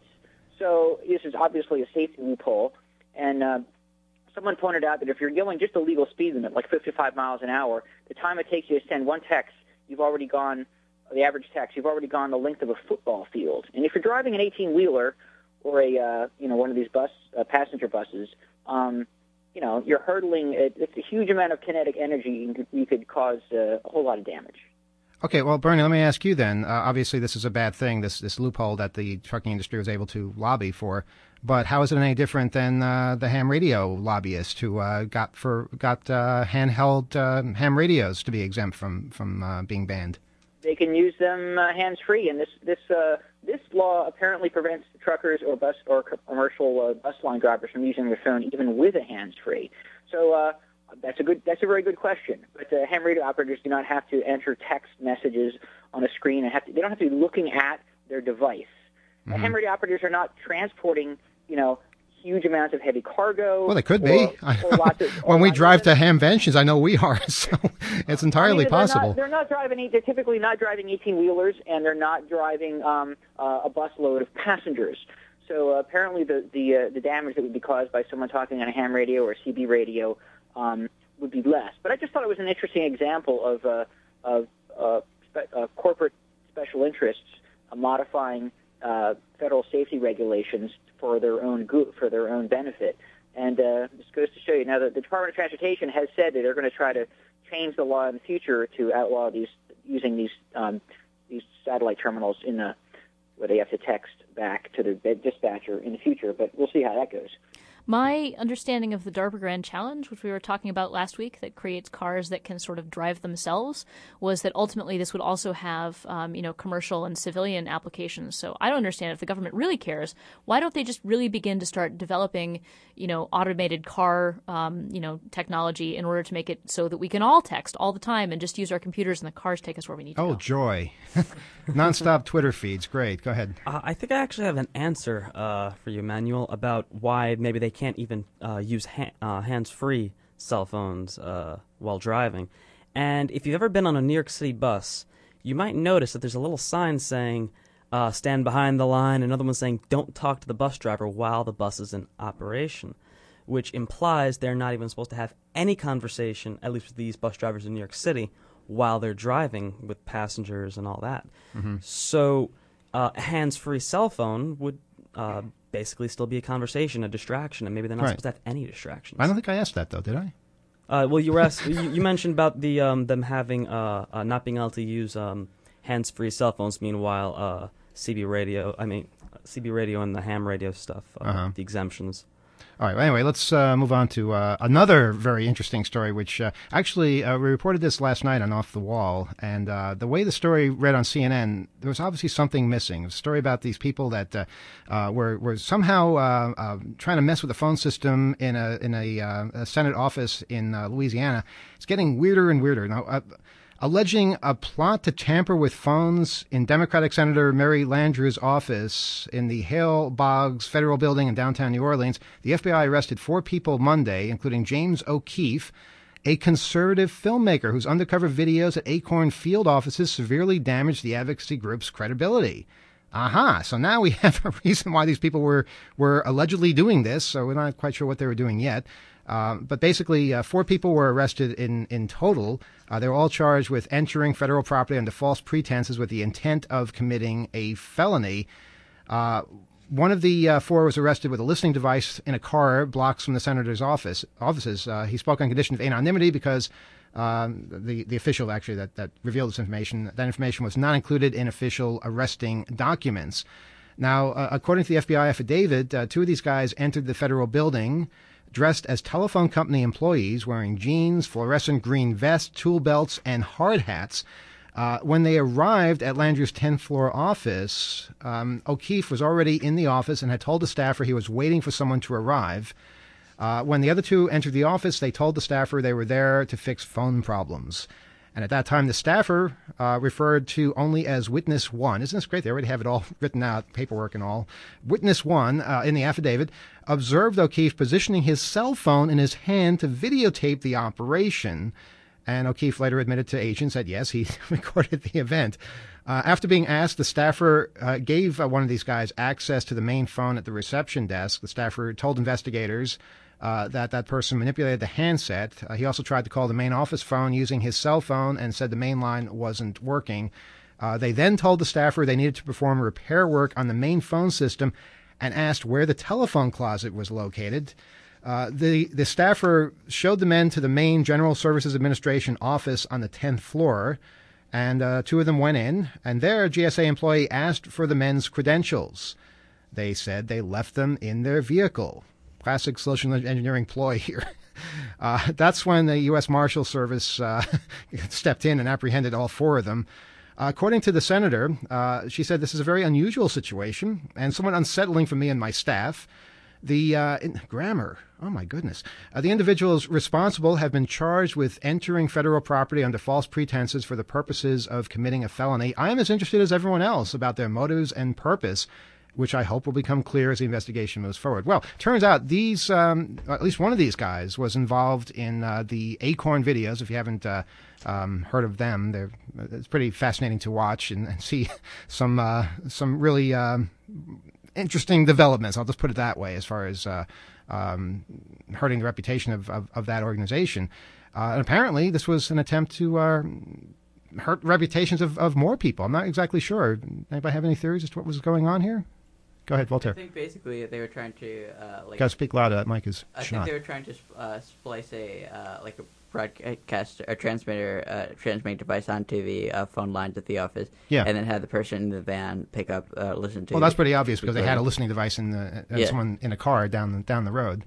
Speaker 14: So this is obviously a safety loophole. And uh, someone pointed out that if you're going just a legal speed limit, like fifty-five miles an hour, the time it takes you to send one text, you've already gone, the average text, you've already gone the length of a football field. And if you're driving an eighteen-wheeler or a, uh, you know, one of these bus uh, passenger buses, um, you know, you're hurtling, it, it's a huge amount of kinetic energy. You could, you could cause uh, a whole lot of damage.
Speaker 10: Okay, well, Bernie, let me ask you then. Uh, obviously, this is a bad thing, this this loophole that the trucking industry was able to lobby for. But how is it any different than uh, the ham radio lobbyists who uh, got for got uh, handheld uh, ham radios to be exempt from from uh, being banned?
Speaker 14: They can use them uh, hands-free, and this this uh, this law apparently prevents truckers or bus or commercial uh, bus line drivers from using their phone even with a hands-free. So. Uh, That's a good. That's a very good question. But uh, ham radio operators do not have to enter text messages on a screen, and have to, they don't have to be looking at their device. Mm-hmm. Uh, ham radio operators are not transporting, you know, huge amounts of heavy cargo.
Speaker 10: Well, they could
Speaker 14: or,
Speaker 10: be.
Speaker 14: or lots of,
Speaker 10: when we drive
Speaker 14: of,
Speaker 10: to Hamventions, I know we are. So it's entirely
Speaker 14: I mean, they're
Speaker 10: possible.
Speaker 14: Not, they're not driving. They're typically not driving eighteen-wheelers, and they're not driving um, uh, a busload of passengers. So uh, apparently, the the uh, the damage that would be caused by someone talking on a ham radio or a C B radio Um, would be less. But I just thought it was an interesting example of uh, of uh, spe- uh, corporate special interests uh, modifying uh, federal safety regulations for their own good, for their own benefit. And uh, this goes to show you now that the Department of Transportation has said that they're going to try to change the law in the future to outlaw these using these um, these satellite terminals in the where they have to text back to the dispatcher in the future. But we'll see how that goes.
Speaker 13: My understanding of the DARPA Grand Challenge, which we were talking about last week, that creates cars that can sort of drive themselves, was that ultimately this would also have, um, you know, commercial and civilian applications. So I don't understand if the government really cares, why don't they just really begin to start developing, you know, automated car, um, you know, technology in order to make it so that we can all text all the time and just use our computers and the cars take us where we need to
Speaker 10: oh,
Speaker 13: go.
Speaker 10: Oh, joy. Nonstop Twitter feeds. Great. Go ahead.
Speaker 12: Uh, I think I actually have an answer uh, for you, Manuel, about why maybe they can't even uh, use ha- uh, hands-free cell phones uh, while driving. And if you've ever been on a New York City bus, you might notice that there's a little sign saying, uh, stand behind the line, another one saying, don't talk to the bus driver while the bus is in operation, which implies they're not even supposed to have any conversation, at least with these bus drivers in New York City, while they're driving with passengers and all that. Mm-hmm. So uh, a hands-free cell phone would uh, basically still be a conversation, a distraction, and maybe they're not
Speaker 10: Right.
Speaker 12: supposed to have any distractions.
Speaker 10: I don't think I asked that, though, did I?
Speaker 12: Uh, well, you were asked, you, you mentioned about the um, them having uh, uh, not being able to use um, hands-free cell phones. Meanwhile, uh, C B radio, I mean, C B radio and the ham radio stuff, uh,
Speaker 10: Uh-huh.
Speaker 12: the exemptions.
Speaker 10: All right. Well, anyway, let's uh, move on to uh, another very interesting story, which uh, actually uh, we reported this last night on Off the Wall. And uh, the way the story read on C N N, there was obviously something missing. It was a story about these people that uh, uh, were were somehow uh, uh, trying to mess with the phone system in a in a, uh, a Senate office in uh, Louisiana. It's getting weirder and weirder now. Uh, Alleging a plot to tamper with phones in Democratic Senator Mary Landrieu's office in the Hale Boggs Federal Building in downtown New Orleans, the F B I arrested four people Monday, including James O'Keefe, a conservative filmmaker whose undercover videos at Acorn field offices severely damaged the advocacy group's credibility. Aha, so now we have a reason why these people were, were allegedly doing this, so we're not quite sure what they were doing yet. Uh, but basically, uh, four people were arrested in, in total. Uh, they were all charged with entering federal property under false pretenses with the intent of committing a felony. Uh, one of the uh, four was arrested with a listening device in a car blocks from the senator's office offices. Uh, he spoke on condition of anonymity because um, the, the official actually that, that revealed this information, that information was not included in official arresting documents. Now, uh, according to the F B I affidavit, uh, two of these guys entered the federal building dressed as telephone company employees, wearing jeans, fluorescent green vests, tool belts, and hard hats. Uh, when they arrived at Landrieu's tenth floor office, um, O'Keefe was already in the office and had told the staffer he was waiting for someone to arrive. Uh, when the other two entered the office, they told the staffer they were there to fix phone problems. And at that time, the staffer uh, referred to only as Witness One. Isn't this great? They already have it all written out, paperwork and all. Witness One, uh, in the affidavit, observed O'Keefe positioning his cell phone in his hand to videotape the operation. And O'Keefe later admitted to agents that, yes, he recorded the event. Uh, after being asked, the staffer uh, gave uh, one of these guys access to the main phone at the reception desk. The staffer told investigators uh, that that person manipulated the handset. Uh, he also tried to call the main office phone using his cell phone and said the main line wasn't working. Uh, they then told the staffer they needed to perform repair work on the main phone system and asked where the telephone closet was located. Uh, the, the staffer showed the men to the main General Services Administration office on the tenth floor, and uh, two of them went in, and there a G S A employee asked for the men's credentials. They said they left them in their vehicle. Classic social engineering ploy here. Uh, that's when the U S Marshal Service uh, stepped in and apprehended all four of them. Uh, according to the senator, uh, she said, this is a very unusual situation and somewhat unsettling for me and my staff. The uh, in, grammar, oh my goodness. Uh, the individuals responsible have been charged with entering federal property under false pretenses for the purposes of committing a felony. I am as interested as everyone else about their motives and purpose, which I hope will become clear as the investigation moves forward. Well, turns out these, um, at least one of these guys was involved in uh, the Acorn videos. If you haven't uh, um, heard of them, they're, it's pretty fascinating to watch and, and see some uh, some really um, interesting developments. I'll just put it that way, as far as uh, um, hurting the reputation of, of, of that organization. Uh, and apparently, this was an attempt to uh, hurt reputations of, of more people. I'm not exactly sure. Anybody have any theories as to what was going on here? Go ahead, Voltaire.
Speaker 17: I think basically they were trying to uh, like.
Speaker 10: Gotta speak louder. That mic is
Speaker 17: I
Speaker 10: shot.
Speaker 17: think they were trying to uh, splice a uh, like a broadcast or transmitter uh, transmitting device onto the uh, phone lines at the office.
Speaker 10: Yeah.
Speaker 17: And then have the person in the van pick up, uh, listen to.
Speaker 10: Well, that's pretty obvious because they had a listening device in the uh,
Speaker 17: Yeah.
Speaker 10: someone in a car down the, down the road.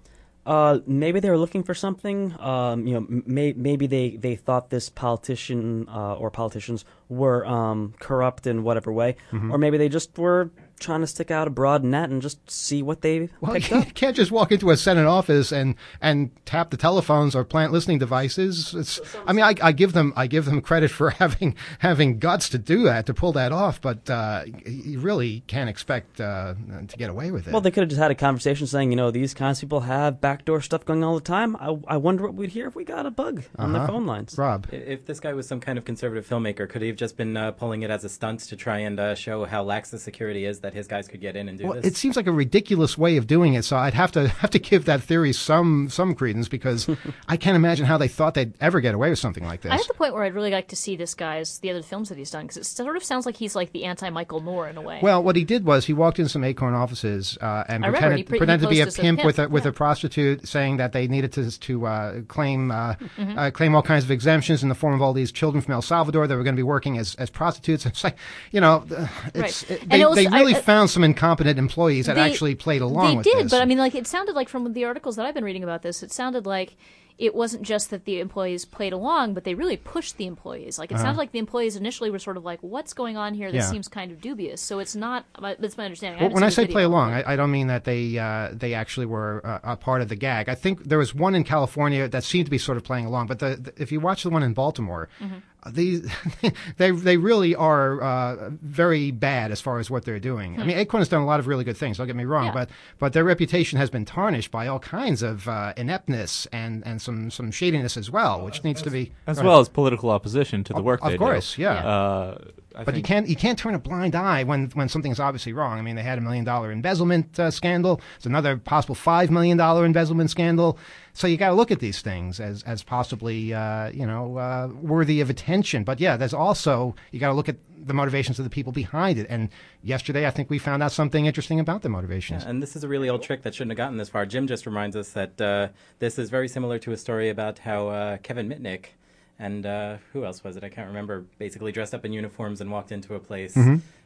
Speaker 12: Uh, maybe they were looking for something. Um, you know, may, maybe they, they thought this politician uh, or politicians were um, corrupt in whatever way,
Speaker 10: Mhm.
Speaker 12: or maybe they just were trying to stick out a broad net and just see what they
Speaker 10: Well,
Speaker 12: picked
Speaker 10: you
Speaker 12: up.
Speaker 10: can't just walk into a Senate office and, and tap the telephones or plant listening devices. It's, I mean, I, I give them I give them credit for having having guts to do that, to pull that off, but uh, you really can't expect uh, to get away with it.
Speaker 12: Well, they could have just had a conversation saying, you know, these kinds of people have backdoor stuff going all the time. I, I wonder what we'd hear if we got a bug on their
Speaker 10: Uh-huh.
Speaker 12: phone lines.
Speaker 10: Rob.
Speaker 15: I- If this guy was some kind of conservative filmmaker, could he have just been uh, pulling it as a stunt to try and uh, show how lax the security is that his guys could get in and do
Speaker 10: Well,
Speaker 15: this?
Speaker 10: it seems like a ridiculous way of doing it, so I'd have to have to give that theory some some credence because I can't imagine how they thought they'd ever get away with something like this.
Speaker 13: I'm at the point where I'd really like to see this guy's the other films that he's done because it sort of sounds like he's like the anti-Michael Moore in a way.
Speaker 10: Well, what he did was he walked in some Acorn offices uh, and
Speaker 13: I remember,
Speaker 10: pretended,
Speaker 13: he pre- he
Speaker 10: pretended to be a
Speaker 13: posed as a
Speaker 10: pimp,
Speaker 13: pimp,
Speaker 10: with a with
Speaker 13: yeah.
Speaker 10: a prostitute, saying that they needed to to uh, claim uh,
Speaker 13: Mhm.
Speaker 10: uh, claim all kinds of exemptions in the form of all these children from El Salvador that were going to be working as, as prostitutes. It's like, you know, uh, it's,
Speaker 13: Right.
Speaker 10: it-
Speaker 13: And
Speaker 10: they,
Speaker 13: it was-
Speaker 10: they really
Speaker 13: I- I-
Speaker 10: found some incompetent employees that
Speaker 13: They-
Speaker 10: actually played along
Speaker 13: They
Speaker 10: with
Speaker 13: did,
Speaker 10: this.
Speaker 13: but I mean, like it sounded like from the articles that I've been reading about this, it sounded like it wasn't just that the employees played along, but they really pushed the employees. Like it
Speaker 10: Uh-huh.
Speaker 13: sounded like the employees initially were sort of like, "What's going on here? This
Speaker 10: Yeah.
Speaker 13: seems kind of dubious." So it's not. That's my understanding.
Speaker 10: Well,
Speaker 13: haven't
Speaker 10: when I
Speaker 13: seen
Speaker 10: say
Speaker 13: the
Speaker 10: play
Speaker 13: video.
Speaker 10: along, I, I don't mean that they uh, they actually were uh, a part of the gag. I think there was one in California that seemed to be sort of playing along, but the, the, if you watch the one in Baltimore,
Speaker 13: Mhm.
Speaker 10: uh, these they they really are uh, very bad as far as what they're doing. I
Speaker 13: Hmm.
Speaker 10: mean, Acorn has done a lot of really good things. Don't get me wrong,
Speaker 13: Yeah.
Speaker 10: but but their reputation has been tarnished by all kinds of uh, ineptness and, and some some shadiness as well, which needs to be
Speaker 16: as
Speaker 10: Go
Speaker 16: well
Speaker 10: ahead.
Speaker 16: as political opposition to the
Speaker 10: Of-
Speaker 16: work
Speaker 10: of
Speaker 16: they
Speaker 10: course,
Speaker 16: do.
Speaker 10: yeah.
Speaker 16: Uh, I
Speaker 10: But you
Speaker 16: think-
Speaker 10: can't you can't turn a blind eye when when something is obviously wrong. I mean, they had a million dollar embezzlement uh, scandal. There's another possible five million dollar embezzlement scandal. So you got to look at these things as as possibly uh, you know uh, worthy of attention. But yeah, there's also you got to look at the motivations of the people behind it. And yesterday, I think we found out something interesting about the motivations.
Speaker 15: Yeah, and this is a really old trick that shouldn't have gotten this far. Jim just reminds us that uh, this is very similar to a story about how uh, Kevin Mitnick and uh, who else was it? I can't remember. Basically dressed up in uniforms and walked into a place
Speaker 10: Mhm.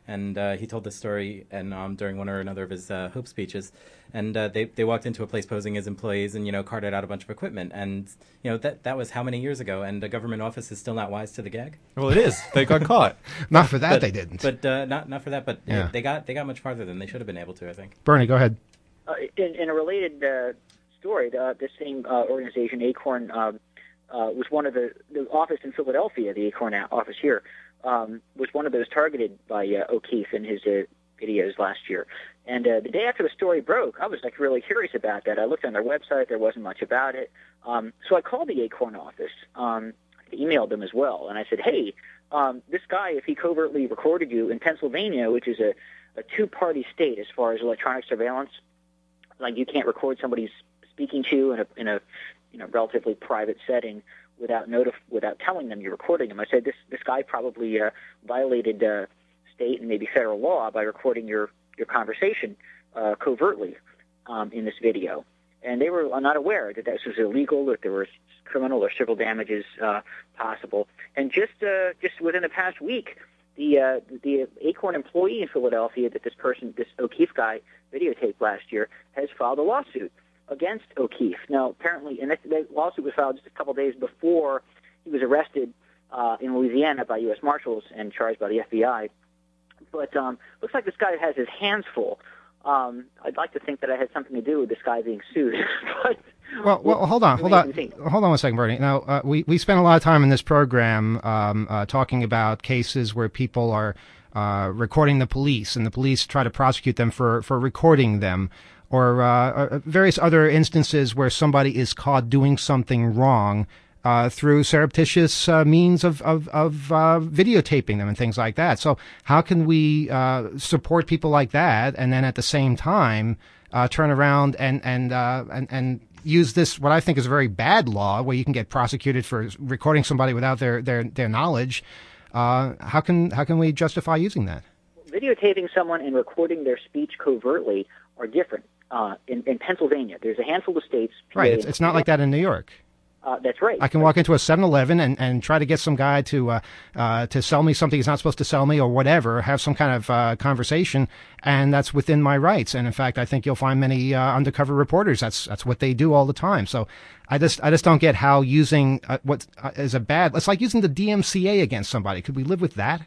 Speaker 15: and uh, he told this story and um, during one or another of his uh, Hope speeches. And uh, they they walked into a place posing as employees and, you know, carted out a bunch of equipment. And, you know, that that was how many years ago? And a government office is still not wise to the gag?
Speaker 16: Well, it is. They got caught.
Speaker 10: Not for that,
Speaker 15: but,
Speaker 10: they didn't.
Speaker 15: But uh, not not for that. But
Speaker 10: Yeah.
Speaker 15: they got they got much farther than they should have been able to, I think.
Speaker 10: Bernie, go ahead.
Speaker 14: Uh, in, in a related uh, story, the, the same uh, organization, Acorn, um, uh, was one of the, the office in Philadelphia, the Acorn office here, um, was one of those targeted by uh, O'Keefe in his uh, videos last year. And uh, the day after the story broke, I was like really curious about that. I looked on their website; there wasn't much about it. Um, so I called the Acorn office, um, emailed them as well, and I said, "Hey, um, this guy, if he covertly recorded you in Pennsylvania, which is a, a two-party state as far as electronic surveillance, like you can't record somebody's speaking to you in a in a you know relatively private setting without notif- without telling them you're recording them." I said, "This this guy probably uh, violated uh, state and maybe federal law by recording your your conversation uh, covertly um, in this video." And they were not aware that this was illegal, that there was criminal or civil damages uh, possible. And just uh, just within the past week, the uh, the Acorn employee in Philadelphia that this person, this O'Keefe guy, videotaped last year, has filed a lawsuit against O'Keefe. Now, apparently, and that, that lawsuit was filed just a couple days before he was arrested uh, in Louisiana by U S Marshals and charged by the F B I. But um, looks like this guy has his hands full. Um, I'd like to think that I had something to do with this guy being sued. but
Speaker 10: Well, well, hold on, hold on, hold on one second, Bernie. Now, uh, we we spent a lot of time in this program um, uh, talking about cases where people are uh, recording the police, and the police try to prosecute them for for recording them, or uh, various other instances where somebody is caught doing something wrong uh, through surreptitious uh, means of of, of uh, videotaping them and things like that. So, how can we uh, support people like that, and then at the same time uh, turn around and and uh, and and use this, what I think is a very bad law, where you can get prosecuted for recording somebody without their, their, their knowledge? Uh, how can how can we justify using that?
Speaker 14: Videotaping someone and recording their speech covertly are different. Uh, in, in Pennsylvania, there's a handful of states.
Speaker 10: Right, it's, it's not like that in New York.
Speaker 14: Uh, that's right.
Speaker 10: I can walk into a seven eleven and, and try to get some guy to uh, uh, to sell me something he's not supposed to sell me or whatever, have some kind of uh, conversation, and that's within my rights. And in fact, I think you'll find many uh, undercover reporters, that's that's what they do all the time. So I just I just don't get how using uh, what uh, is a bad, it's like using the D M C A against somebody. Could we live with that?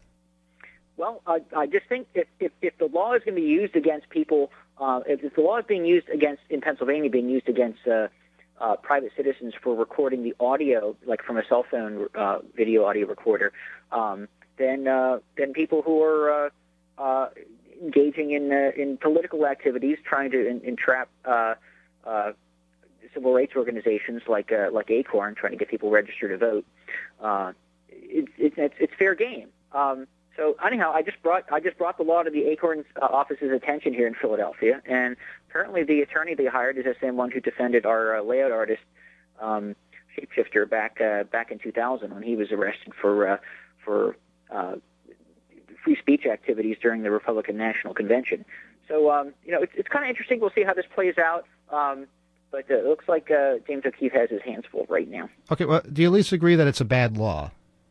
Speaker 14: Well, I, I just think if, if, if the law is going to be used against people, uh, if, if the law is being used against, in Pennsylvania, being used against uh, Uh, private citizens for recording the audio, like from a cell phone uh, video audio recorder, um, then uh, then people who are uh, uh, engaging in uh, in political activities, trying to en- entrap uh, uh, civil rights organizations like uh, like Acorn, trying to get people registered to vote, uh, it, it, it's it's fair game. Um, so anyhow, I just brought I just brought the law to the Acorn's uh, office's attention here in Philadelphia, and apparently the attorney they hired is the same one who defended our uh, layout artist um, Shapeshifter back uh, back in two thousand when he was arrested for uh, for uh, free speech activities during the Republican National Convention. So um, you know it's it's kind of interesting. We'll see how this plays out. Um, but uh, it looks like uh, James O'Keefe has his hands full right now.
Speaker 10: Okay, well, do you at least agree that it's a bad law?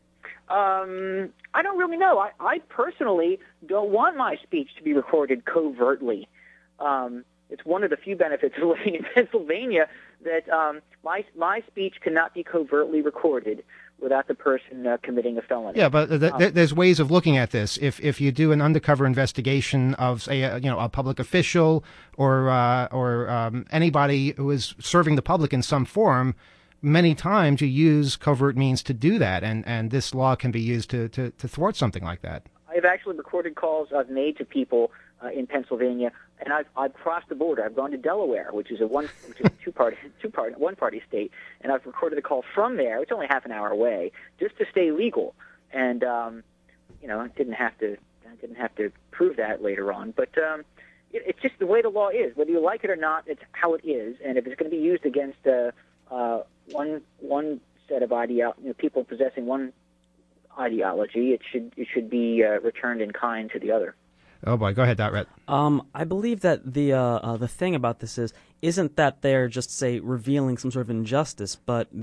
Speaker 14: Um, I don't really know. I, I personally don't want my speech to be recorded covertly. Um, it's one of the few benefits of living in Pennsylvania that um, my my speech cannot be covertly recorded without the person uh, committing a felony.
Speaker 10: Yeah, but th-
Speaker 14: Um,
Speaker 10: th- there's ways of looking at this. If if you do an undercover investigation of, say, a, you know, a public official or uh, or um, anybody who is serving the public in some form, many times you use covert means to do that, and, and this law can be used to, to, to thwart something like that.
Speaker 14: I've actually recorded calls I've made to people uh, in Pennsylvania, and I've I've crossed the border. I've gone to Delaware, which is a one which is a two party two party one party state, and I've recorded a call from there. It's only half an hour away, just to stay legal. And um, you know, I didn't have to I didn't have to prove that later on. But um, it, it's just the way the law is. Whether you like it or not, it's how it is. And if it's going to be used against uh, uh, one one set of ideo- you know, people possessing one ideology, it should it should be uh, returned in kind to the other.
Speaker 10: Oh boy, go ahead, Dot Red.
Speaker 12: Um, I believe that the uh, uh, the thing about this is isn't that they're just say revealing some sort of injustice, but that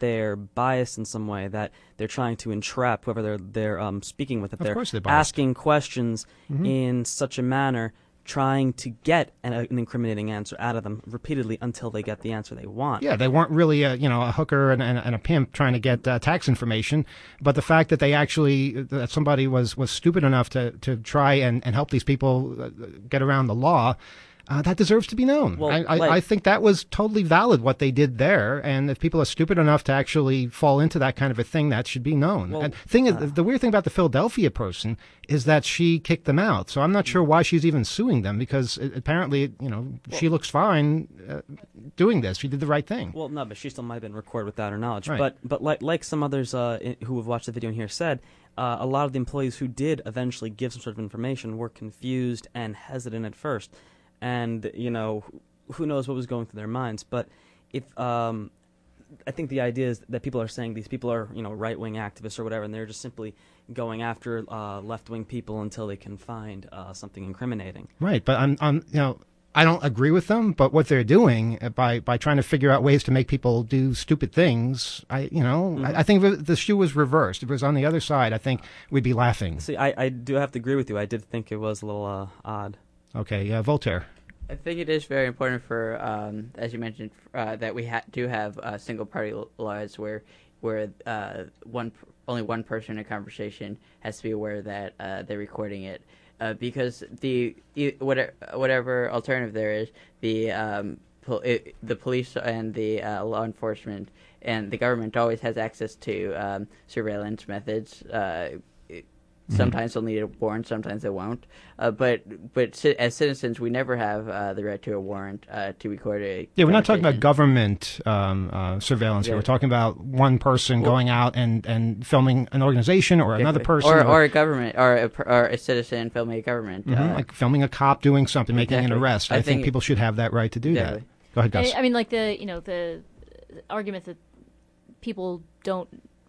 Speaker 12: they're biased in some way, that they're trying to entrap whoever they're they're um, speaking with, that
Speaker 10: Of
Speaker 12: they're,
Speaker 10: course they're biased.
Speaker 12: asking questions
Speaker 10: Mhm.
Speaker 12: in such a manner, trying to get an, an incriminating answer out of them repeatedly until they get the answer they want.
Speaker 10: Yeah, they weren't really a, you know, a hooker and, and, and a pimp trying to get uh, tax information, but the fact that they actually, that somebody was, was stupid enough to, to try and, and help these people uh, get around the law, uh, that deserves to be known.
Speaker 12: Well,
Speaker 10: I, I,
Speaker 12: like-
Speaker 10: I think that was totally valid what they did there, and if people are stupid enough to actually fall into that kind of a thing, that should be known.
Speaker 12: Well,
Speaker 10: and thing is,
Speaker 12: uh,
Speaker 10: the weird thing about the Philadelphia person is that she kicked them out, so I'm not sure why she's even suing them, because it, apparently, you know, she looks fine uh, doing this. She did the right thing.
Speaker 12: Well, no, but she still might have been recorded without her knowledge.
Speaker 10: Right.
Speaker 12: But but like like some others uh, i- who have watched the video in here said, uh, a lot of the employees who did eventually give some sort of information were confused and hesitant at first, and you know who- who knows what was going through their minds. But if um, I think the idea is that people are saying these people are you know right wing activists or whatever, and they're just simply going after uh, left wing people until they can find uh, something incriminating.
Speaker 10: Right, but I'm, I'm, you know, I don't agree with them. But what they're doing uh, by by trying to figure out ways to make people do stupid things, I, you know,
Speaker 12: Mhm.
Speaker 10: I, I think if the shoe was reversed, if it was on the other side, I think we'd be laughing.
Speaker 12: See, I, I do have to agree with you. I did think it was a little uh, odd.
Speaker 10: Okay, uh, Voltaire.
Speaker 17: I think it is very important for, um, as you mentioned, uh, that we ha- do have uh, single-party l- laws where where uh, one p- only one person in a conversation has to be aware that uh, they're recording it, uh, because the e- whatever whatever alternative there is, the um, pol- it, the police and the uh, law enforcement and the government always has access to um, surveillance methods. Uh, it- Sometimes they'll need a warrant, sometimes they won't. Uh, but but ci- as citizens, we never have uh, the right to a warrant uh, to record a.
Speaker 10: Yeah, we're not talking about
Speaker 17: conversation.
Speaker 10: government um, uh, surveillance here.
Speaker 17: Yeah.
Speaker 10: We're talking about one person
Speaker 17: Well-
Speaker 10: going out and, and filming an organization or another
Speaker 17: Exactly.
Speaker 10: person.
Speaker 17: or or a government, or a, per- or a citizen filming a government.
Speaker 10: Mhm,
Speaker 17: uh,
Speaker 10: like filming a cop doing something, making an
Speaker 17: Exactly.
Speaker 10: arrest. I,
Speaker 17: I
Speaker 10: think,
Speaker 17: think-
Speaker 10: people should have that right to do
Speaker 17: Exactly.
Speaker 10: that. Go ahead, Gus.
Speaker 13: I, I mean, like the you know the argument that people don't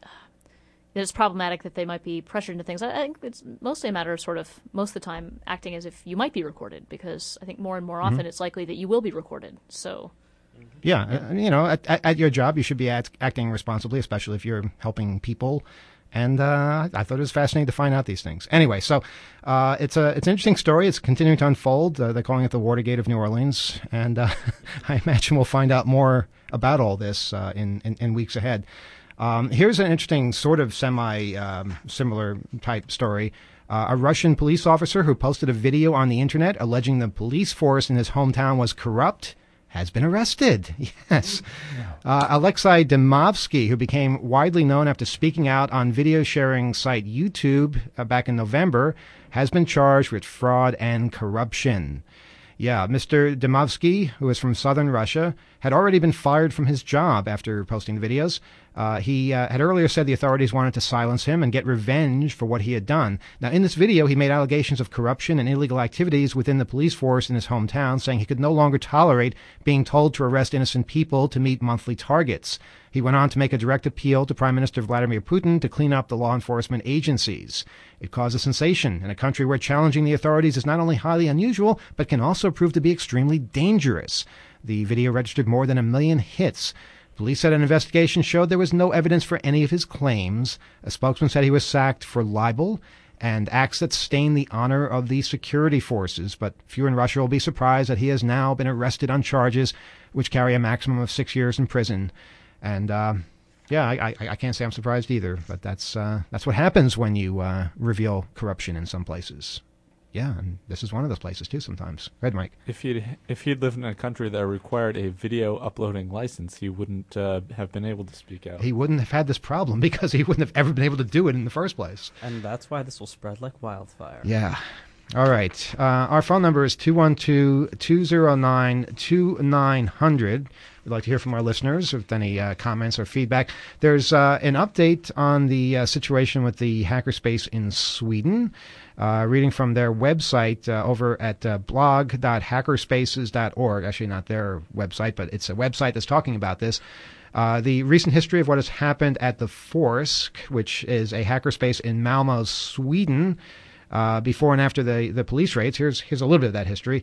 Speaker 13: that it's problematic that they might be pressured into things. I, I think it's mostly a matter of sort of most of the time acting as if you might be recorded, because I think more and more
Speaker 10: Mhm.
Speaker 13: often it's likely that you will be recorded. So.
Speaker 10: Yeah, uh, you know, at, at, at your job, you should be act, acting responsibly, especially if you're helping people. And uh, I thought it was fascinating to find out these things. Anyway, so uh, it's a it's an interesting story. It's continuing to unfold. Uh, they're calling it the Watergate of New Orleans, and uh, I imagine we'll find out more about all this uh, in, in in weeks ahead. Um, here's an interesting sort of semi um, similar type story. Uh, a Russian police officer who posted a video on the internet alleging the police force in his hometown was corrupt has been arrested. Yes. Uh, Alexei Demovsky, who became widely known after speaking out on video sharing site YouTube uh, back in November, has been charged with fraud and corruption. Yeah, Mister Demovsky, who is from southern Russia, had already been fired from his job after posting the videos. Uh, he uh, had earlier said the authorities wanted to silence him and get revenge for what he had done. Now, in this video, he made allegations of corruption and illegal activities within the police force in his hometown, saying he could no longer tolerate being told to arrest innocent people to meet monthly targets. He went on to make a direct appeal to Prime Minister Vladimir Putin to clean up the law enforcement agencies. It caused a sensation in a country where challenging the authorities is not only highly unusual, but can also prove to be extremely dangerous. The video registered more than a million hits. Police said an investigation showed there was no evidence for any of his claims. A spokesman said he was sacked for libel and acts that stain the honor of the security forces. But few in Russia will be surprised that he has now been arrested on charges which carry a maximum of six years in prison. And, uh, yeah, I, I, I can't say I'm surprised either, but that's, uh, that's what happens when you uh, reveal corruption in some places. Yeah, and this is one of those places, too, sometimes. Go ahead, Mike.
Speaker 16: If he'd if he'd lived in a country that required a video uploading license, he wouldn't uh, have been able to speak out.
Speaker 10: He wouldn't have had this problem because he wouldn't have ever been able to do it in the first place.
Speaker 12: And that's why this will spread like wildfire.
Speaker 10: Yeah. All right. Uh, our phone number is two one two, two zero nine, two nine zero zero. We'd like to hear from our listeners with any uh, comments or feedback. There's uh, an update on the uh, situation with the hackerspace in Sweden. Uh, reading from their website uh, over at uh, blog dot hackerspaces dot org. Actually, not their website, but it's a website that's talking about this. Uh, the recent history of what has happened at the Forsk, which is a hackerspace in Malmo, Sweden, uh, before and after the, the police raids. Here's, here's a little bit of that history.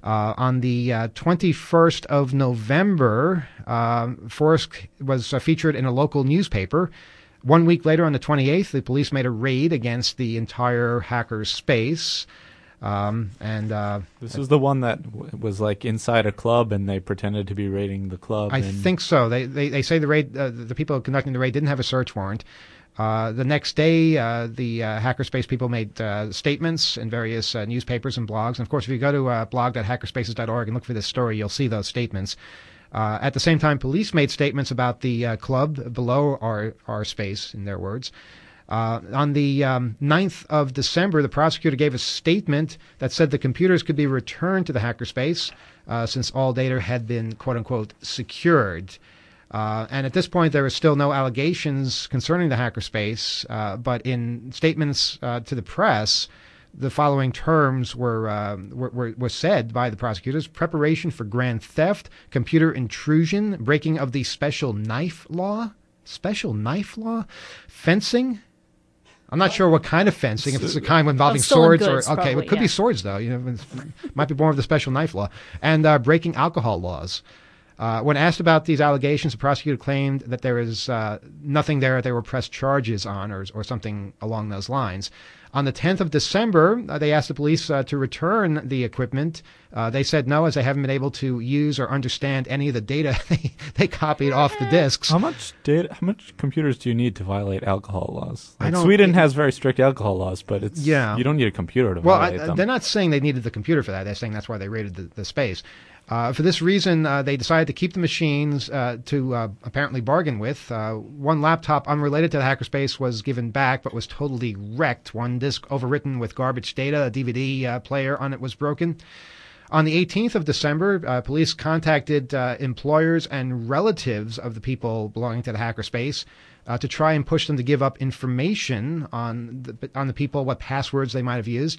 Speaker 10: Uh, on the uh, twenty-first of November, uh, Forrest was uh, featured in a local newspaper. One week later, on the twenty-eighth, the police made a raid against the entire hacker space. Um, and uh,
Speaker 16: this was the one that w- was like inside a club, and they pretended to be raiding the club.
Speaker 10: I
Speaker 16: and
Speaker 10: think so. They they, they say the raid, uh, the people conducting the raid didn't have a search warrant. Uh, the next day, uh, the uh, hackerspace people made uh, statements in various uh, newspapers and blogs. And of course, if you go to uh, blog dot hackerspaces dot org and look for this story, you'll see those statements. Uh, at the same time, police made statements about the uh, club below our, our space, in their words. Uh, on the um, ninth of December, the prosecutor gave a statement that said the computers could be returned to the hackerspace uh, since all data had been, quote-unquote, secured. Uh, and at this point, there are still no allegations concerning the hackerspace, uh, but in statements uh, to the press, the following terms were, uh, were, were were said by the prosecutors: preparation for grand theft, computer intrusion, breaking of the special knife law, special knife law, fencing. I'm not sure what kind of fencing, if it's the kind involving swords
Speaker 13: goods,
Speaker 10: or okay,
Speaker 13: probably,
Speaker 10: it could
Speaker 13: yeah.
Speaker 10: be swords though. You know, it might be more of the special knife law, and uh, breaking alcohol laws. Uh, when asked about these allegations, the prosecutor claimed that there is uh, nothing there they were pressed charges on, or or something along those lines. On the tenth of December, uh, they asked the police uh, to return the equipment. Uh, they said no, as they haven't been able to use or understand any of the data they, they copied off the disks.
Speaker 16: How much data? How much computers do you need to violate alcohol laws?
Speaker 10: I
Speaker 16: Like
Speaker 10: don't-
Speaker 16: Sweden
Speaker 10: it-
Speaker 16: has very strict alcohol laws, but it's
Speaker 10: Yeah.
Speaker 16: you don't need a computer to
Speaker 10: Well,
Speaker 16: violate
Speaker 10: I,
Speaker 16: them.
Speaker 10: they're not saying they needed the computer for that. They're saying that's why they raided the, the space. Uh, for this reason, uh, they decided to keep the machines uh, to uh, apparently bargain with. Uh, one laptop unrelated to the hackerspace was given back, but was totally wrecked. One disk overwritten with garbage data. A D V D uh, player on it was broken. On the eighteenth of December, uh, police contacted uh, employers and relatives of the people belonging to the hackerspace uh, to try and push them to give up information on the, on the people, what passwords they might have used.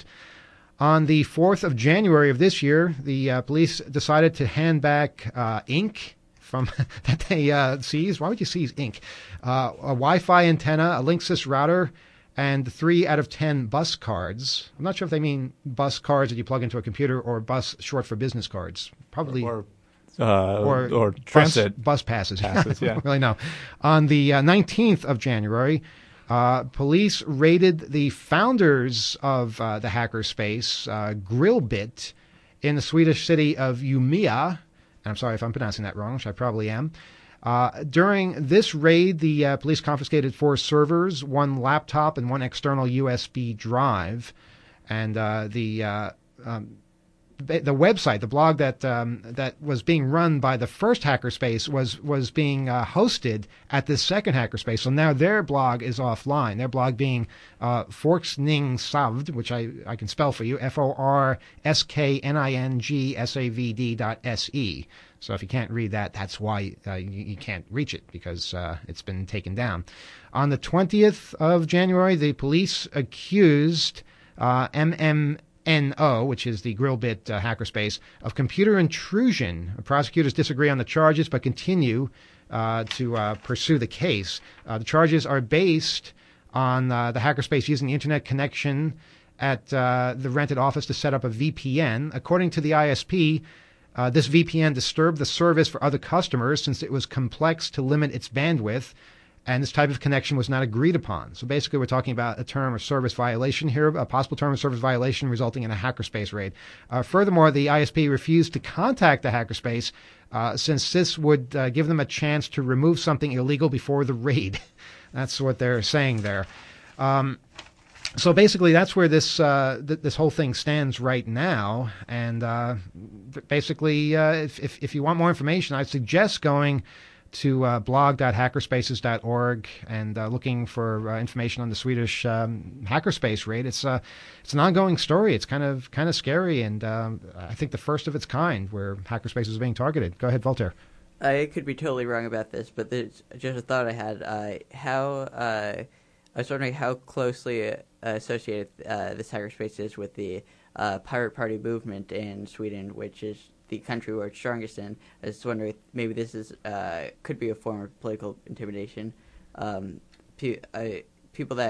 Speaker 10: On the fourth of January of this year, the uh, police decided to hand back uh, ink from that they uh, seized. Why would you seize ink? Uh, a Wi-Fi antenna, a Linksys router, and three out of ten bus cards. I'm not sure if they mean bus cards that you plug into a computer or bus short for business cards. Probably.
Speaker 16: Or, uh,
Speaker 10: or,
Speaker 16: or
Speaker 10: bus,
Speaker 16: transit
Speaker 10: bus passes.
Speaker 16: passes,
Speaker 10: I
Speaker 16: yeah.
Speaker 10: don't really know. On the uh, nineteenth of January, uh, police raided the founders of uh, the hackerspace, uh, Grillbit, in the Swedish city of Umeå. And I'm sorry if I'm pronouncing that wrong, which I probably am. Uh, during this raid, the uh, police confiscated four servers, one laptop, and one external U S B drive. And uh, the uh, um, the website, the blog that um, that was being run by the first hackerspace was was being uh, hosted at this second hackerspace. So now their blog is offline. Their blog being uh, Forskningssavd, which I, I can spell for you, F O R S K N I N G S A V D dot S E. So if you can't read that, that's why uh, you, you can't reach it, because uh, it's been taken down. On the twentieth of January, the police accused uh, M M N O, which is the Grillbit uh, hackerspace, of computer intrusion. Prosecutors disagree on the charges but continue uh, to uh, pursue the case. Uh, the charges are based on uh, the hackerspace using the internet connection at uh, the rented office to set up a V P N. According to the I S P, uh, this V P N disturbed the service for other customers since it was complex to limit its bandwidth, and this type of connection was not agreed upon. So basically, we're talking about a term of service violation here, a possible term of service violation resulting in a hackerspace raid. Uh, furthermore, the I S P refused to contact the hackerspace uh, since this would uh, give them a chance to remove something illegal before the raid. That's what they're saying there. Um, so basically, that's where this uh, th- this whole thing stands right now. And uh, basically, uh, if, if if you want more information, I suggest going to uh, blog dot hackerspaces dot org and uh, looking for uh, information on the Swedish um, hackerspace raid. It's uh, it's an ongoing story. It's kind of kind of scary, and um, I think the first of its kind where hackerspace is being targeted. Go ahead, Voltaire.
Speaker 17: I could be totally wrong about this, but there's just a thought I had. Uh, how uh, I was wondering how closely uh, associated uh, this hackerspace is with the uh, Pirate Party movement in Sweden, which is the country where it's strongest in. I was wondering if maybe this is uh, could be a form of political intimidation. Um, pe- uh, people that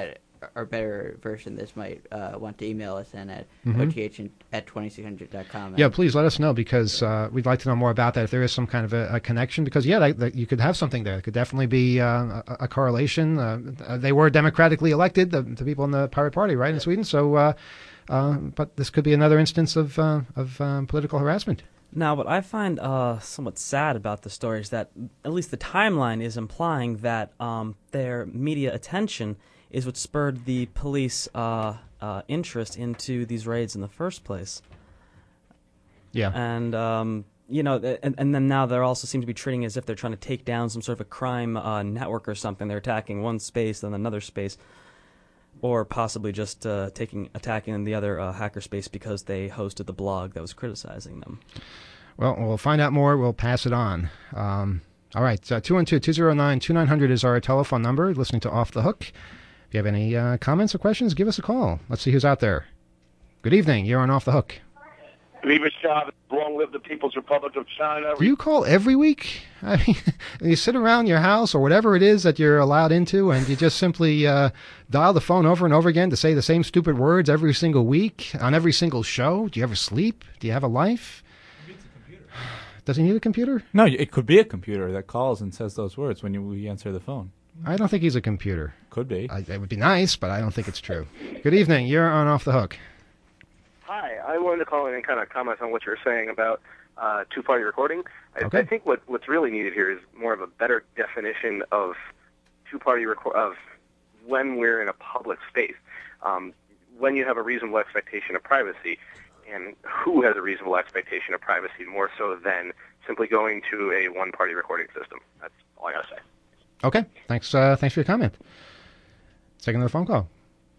Speaker 17: or better version, this might uh, want to email us in at
Speaker 10: Mhm.
Speaker 17: O T H at twenty-six hundred dot com.
Speaker 10: Yeah, please let us know, because uh, we'd like to know more about that, if there is some kind of a, a connection, because, yeah, that, that you could have something there. It could definitely be uh, a, a correlation. Uh, they were democratically elected, the, the people in the Pirate Party, right, in Sweden, so, uh, uh, but this could be another instance of, uh, of um, political harassment.
Speaker 12: Now, what I find uh, somewhat sad about the story is that at least the timeline is implying that um, their media attention is what spurred the police uh, uh, interest into these raids in the first place.
Speaker 10: Yeah.
Speaker 12: And, um, you know, th- and, and then now they also seem to be treating it as if they're trying to take down some sort of a crime uh, network or something. They're attacking one space, then another space, or possibly just uh, taking attacking the other uh, hacker space because they hosted the blog that was criticizing them.
Speaker 10: Well, we'll find out more. We'll pass it on. Um, all right, uh, two one two, two zero nine, two nine hundred is our telephone number. Listening to Off the Hook. If you have any uh, comments or questions, give us a call. Let's see who's out there. Good evening. You're on Off the Hook.
Speaker 18: Viva Chavez, long live the People's Republic of China.
Speaker 10: Do you call every week? I mean, you sit around your house or whatever it is that you're allowed into, and you just simply uh, dial the phone over and over again to say the same stupid words every single week on every single show? Do you ever sleep? Do you have a life? Does he need a computer?
Speaker 16: No, it could be a computer that calls and says those words when you we answer the phone.
Speaker 10: I don't think he's a computer.
Speaker 16: Could be.
Speaker 10: I, it would be nice, but I don't think it's true. Good evening. You're on Off the Hook.
Speaker 19: Hi, I wanted to call in and kind of comment on what you were saying about uh, two-party recording. I,
Speaker 10: Okay.
Speaker 19: I think what, what's really needed here is more of a better definition of two-party record of when we're in a public space, um, when you have a reasonable expectation of privacy, and who has a reasonable expectation of privacy, more so than simply going to a one-party recording system. That's all I got to say.
Speaker 10: Okay. Thanks. Uh, thanks for your comment. Take another phone call.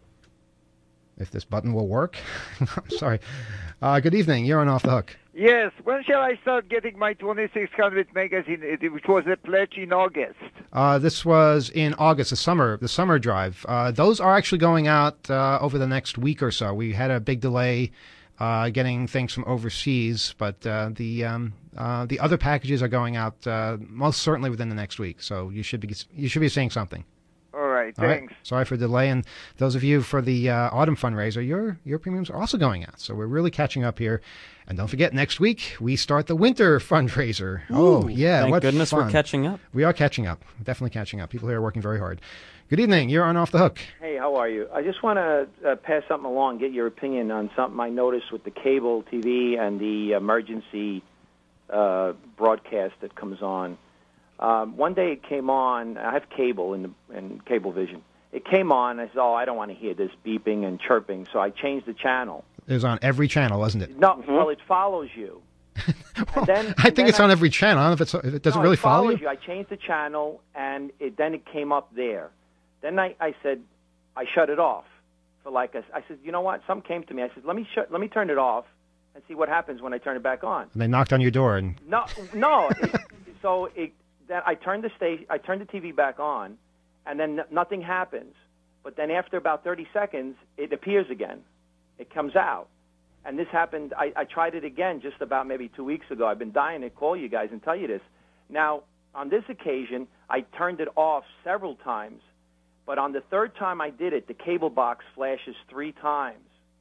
Speaker 10: If this button will work. I'm sorry. Uh, good evening. You're on Off the Hook.
Speaker 20: Yes. When shall I start getting my twenty-six hundred magazine, it- which was a pledge in August?
Speaker 10: Uh, this was in August, the summer, the summer drive. Uh, those are actually going out uh, over the next week or so. We had a big delay uh, getting things from overseas, but uh, the um, uh, the other packages are going out uh, most certainly within the next week. So you should be you should be seeing something.
Speaker 20: All right.
Speaker 10: All right.
Speaker 20: Thanks.
Speaker 10: Sorry for the delay, and those of you for the uh, autumn fundraiser, your your premiums are also going out. So we're really catching up here. And don't forget, next week we start the winter fundraiser.
Speaker 12: Ooh,
Speaker 10: oh yeah,
Speaker 12: thank
Speaker 10: what
Speaker 12: goodness we're
Speaker 10: fun.
Speaker 12: catching up.
Speaker 10: We are catching up. Definitely catching up. People here are working very hard. Good evening. You're on Off the Hook.
Speaker 21: Hey, how are you? I just want to uh, pass something along, get your opinion on something I noticed with the cable T V and the emergency uh, broadcast that comes on. Um, one day it came on. I have cable in the in Cablevision. It came on. I said, "Oh, I don't want to hear this beeping and chirping," so I changed the channel.
Speaker 10: It was on every channel, wasn't it?
Speaker 21: No, well, it follows you. And then,
Speaker 10: I
Speaker 21: and
Speaker 10: think
Speaker 21: then
Speaker 10: it's on every channel. I don't know if, it's, if it doesn't
Speaker 21: no,
Speaker 10: really
Speaker 21: it
Speaker 10: follow
Speaker 21: follows
Speaker 10: you.
Speaker 21: I changed the channel, and it, then it came up there. Then I, I said, I shut it off for like a, I said, you know what? Something came to me. I said, let me shut, let me turn it off and see what happens when I turn it back on.
Speaker 10: And they knocked on your door, and
Speaker 21: No, no. it, so it, then I turned the station, I turned the T V back on, and then n- nothing happens. But then after about thirty seconds, it appears again. It comes out. And this happened, I, I tried it again just about maybe two weeks ago. I've been dying to call you guys and tell you this. Now, on this occasion, I turned it off several times, but on the third time I did it, the cable box flashes three times.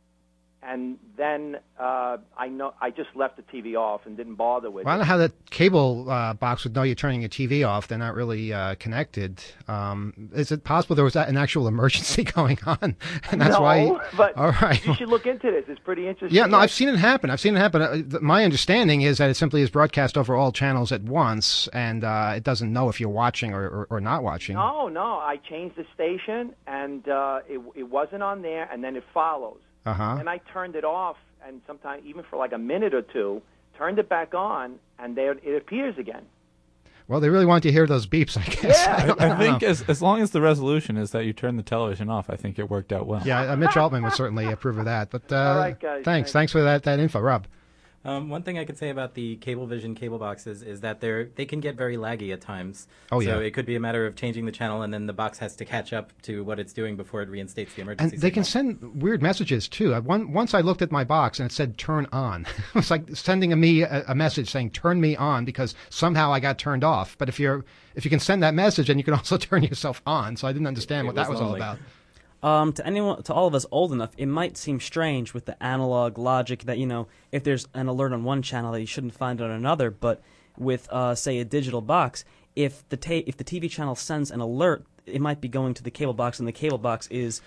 Speaker 21: And then uh, I know I just left the T V off and didn't bother with
Speaker 10: well, I
Speaker 21: it.
Speaker 10: don't know how that cable uh, box would know you're turning your T V off. They're not really uh, connected. Um, is it possible there was an actual emergency going on, and that's
Speaker 21: no,
Speaker 10: why?
Speaker 21: but
Speaker 10: all right.
Speaker 21: you should look into this. It's pretty interesting.
Speaker 10: Yeah, no, I've seen it happen. I've seen it happen. Uh, th- my understanding is that it simply is broadcast over all channels at once, and uh, it doesn't know if you're watching or, or, or not watching.
Speaker 21: No, no. I changed the station, and uh, it, it wasn't on there, and then it follows.
Speaker 10: Uh-huh.
Speaker 21: And I turned it off, and sometimes even for like a minute or two, turned it back on, and there it appears again.
Speaker 10: Well, they really want to hear those beeps, I guess.
Speaker 21: Yeah.
Speaker 10: I, don't
Speaker 16: I think
Speaker 10: know.
Speaker 16: as as long as the resolution is that you turn the television off, I think it worked out well.
Speaker 10: Yeah, uh, Mitch Altman would certainly approve of that. But uh,
Speaker 15: All right, guys,
Speaker 10: thanks.
Speaker 15: thanks.
Speaker 10: Thanks for that, that info, Rob.
Speaker 15: Um, one thing I could say about the Cablevision cable boxes is that they're they can get very laggy at times.
Speaker 10: Oh,
Speaker 15: so
Speaker 10: yeah.
Speaker 15: it could be a matter of changing the channel, and then the box has to catch up to what it's doing before it reinstates the
Speaker 10: And
Speaker 15: emergency.
Speaker 10: they can send weird messages, too. I, one, once I looked at my box and it said turn on. It was like sending a, me a, a message saying turn me on because somehow I got turned off. But if you're if you can send that message, then you can also turn yourself on. So I didn't understand
Speaker 15: It
Speaker 10: what that
Speaker 15: was
Speaker 10: was all
Speaker 15: lonely.
Speaker 10: about.
Speaker 12: Um, to anyone, to all of us old enough, it might seem strange with the analog logic that, you know, if there's an alert on one channel that you shouldn't find on another. But with, uh, say, a digital box, if the ta- if the T V channel sends an alert, it might be going to the cable box, and the cable box is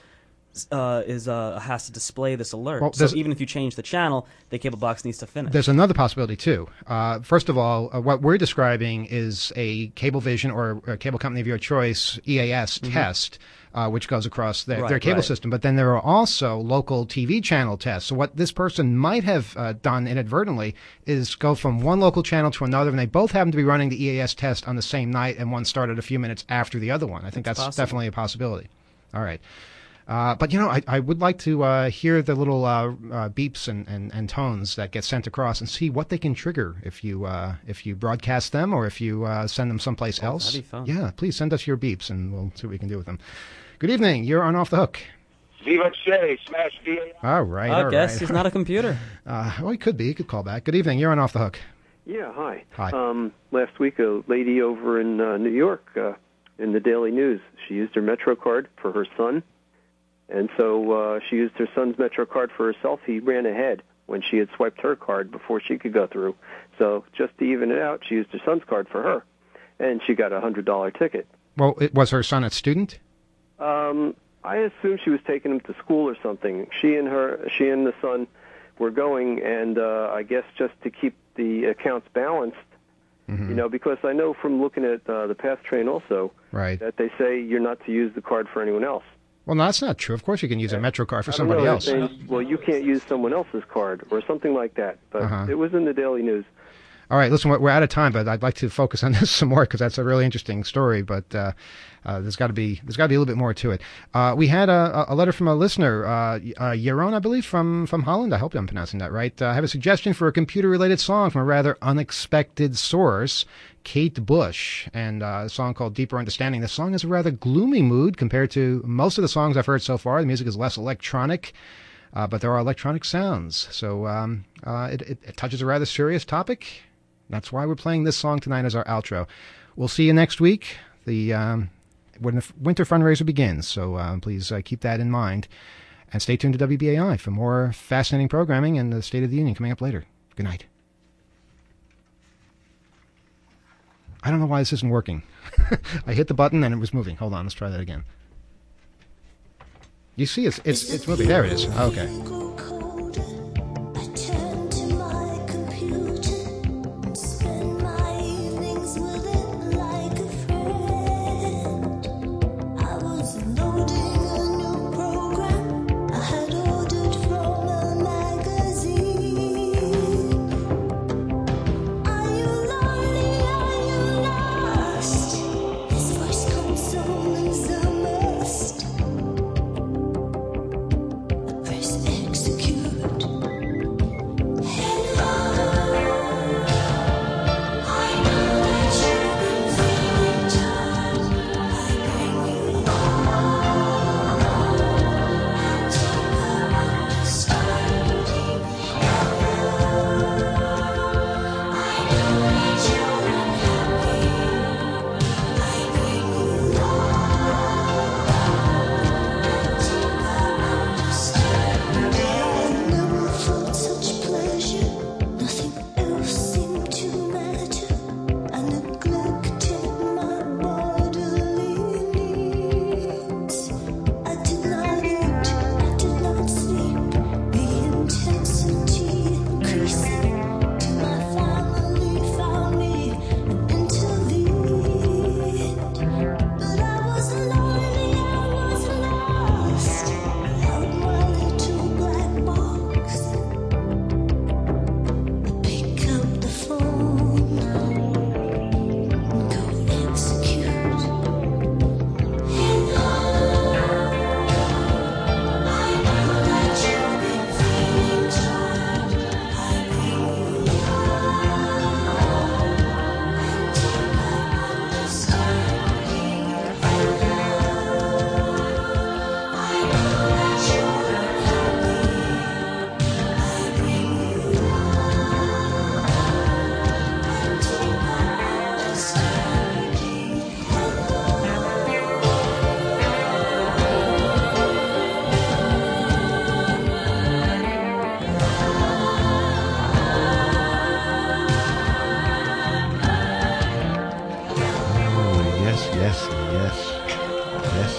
Speaker 12: uh, is uh, has to display this alert.
Speaker 10: Well,
Speaker 12: so
Speaker 10: there's-
Speaker 12: even if you change the channel, the cable box needs to finish.
Speaker 10: There's another possibility, too. Uh, first of all, uh, what we're describing is a Cablevision or a cable company of your choice E A S
Speaker 12: Mhm.
Speaker 10: test, uh, which goes across their,
Speaker 12: Right,
Speaker 10: their cable
Speaker 12: right.
Speaker 10: system. But then there are also local T V channel tests. So what this person might have uh, done inadvertently is go from one local channel to another, and they both happen to be running the E A S test on the same night, and one started a few minutes after the other one. I think
Speaker 12: It's
Speaker 10: that's
Speaker 12: possible.
Speaker 10: definitely a possibility. All right. Uh, but, you know, I, I would like to uh, hear the little uh, uh, beeps and, and, and tones that get sent across and see what they can trigger if you uh, if you broadcast them or if you uh, send them someplace else.
Speaker 12: that'd be fun.
Speaker 10: Yeah, please send us your beeps and we'll see what we can do with them. Good evening. You're on Off the Hook.
Speaker 18: Viva Che, smash V A I.
Speaker 10: All right.
Speaker 12: I
Speaker 10: all
Speaker 12: guess
Speaker 10: right.
Speaker 12: he's not a computer.
Speaker 10: Uh, well, he could be. He could call back. Good evening. You're on Off the Hook.
Speaker 2: Yeah, hi.
Speaker 10: Hi.
Speaker 2: Um, last week, a lady over in uh, New York, uh, in the Daily News, she used her Metro card for her son, and so uh, she used her son's Metro card for herself. He ran ahead when she had swiped her card before she could go through. So just to even it out, she used her son's card for her, and she got a one hundred dollar ticket.
Speaker 10: Well, it, was her son a student?
Speaker 2: Um, I assume she was taking him to school or something. She and her, she and the son were going, and uh, I guess just to keep the accounts balanced,
Speaker 10: Mm-hmm.
Speaker 2: you know, because I know from looking at uh, the PATH train also
Speaker 10: Right.
Speaker 2: that they say you're not to use the card for anyone else.
Speaker 10: Well, no, that's not true. Of course you can use a Metro card for
Speaker 2: I don't
Speaker 10: somebody
Speaker 2: know,
Speaker 10: else.
Speaker 2: they're saying, well, you can't use someone else's card or something like that. But
Speaker 10: Uh-huh.
Speaker 2: it was in the Daily News.
Speaker 10: All right, listen, we're we're out of time, but I'd like to focus on this some more because that's a really interesting story. But uh, uh, there's got to be there's got to be a little bit more to it. Uh, we had a, a letter from a listener, uh, uh, Yaron, I believe, from from Holland. I hope I'm pronouncing that right. Uh, I have a suggestion for a computer-related song from a rather unexpected source, Kate Bush, and uh, a song called "Deeper Understanding." The song has a rather gloomy mood compared to most of the songs I've heard so far. The music is less electronic. Uh, but there are electronic sounds, so um, uh, it, it, it touches a rather serious topic. That's why we're playing this song tonight as our outro. We'll see you next week, the um, when the winter fundraiser begins, so uh, please uh, keep that in mind. And stay tuned to W B A I for more fascinating programming and the State of the Union coming up later. Good night. I don't know why this isn't working. I hit the button and it was moving. Hold on, let's try that again. You see, it's it's it's moving. There it is. Okay.
Speaker 11: Press X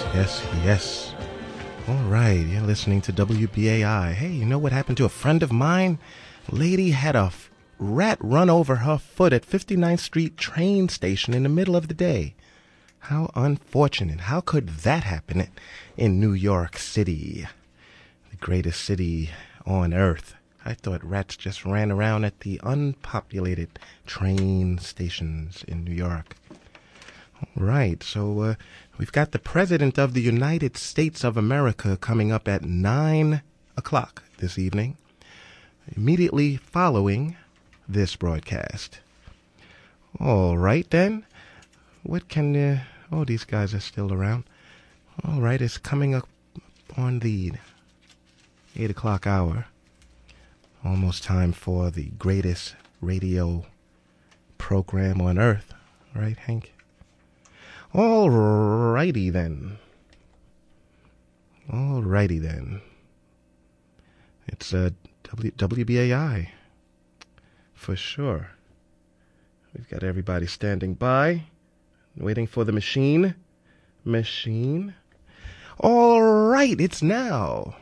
Speaker 1: Yes, yes. All right, you're listening to W B A I. Hey, you know what happened to a friend of mine? Lady had a f- rat run over her foot at fifty-ninth Street train station in the middle of the day. How unfortunate. How could that happen in New York City, the greatest city on earth? I thought rats just ran around at the unpopulated train stations in New York. All right, so uh, we've got the President of the United States of America coming up at nine o'clock this evening, immediately following this broadcast. All right, then. What can... Uh, oh, these guys are still around. All right, it's coming up on the eight o'clock hour. Almost time for the greatest radio program on earth. Right, Hank? All righty, then. All righty, then. It's uh, w- W B A I. For sure. We've got everybody standing by, waiting for the machine. Machine. All right, it's now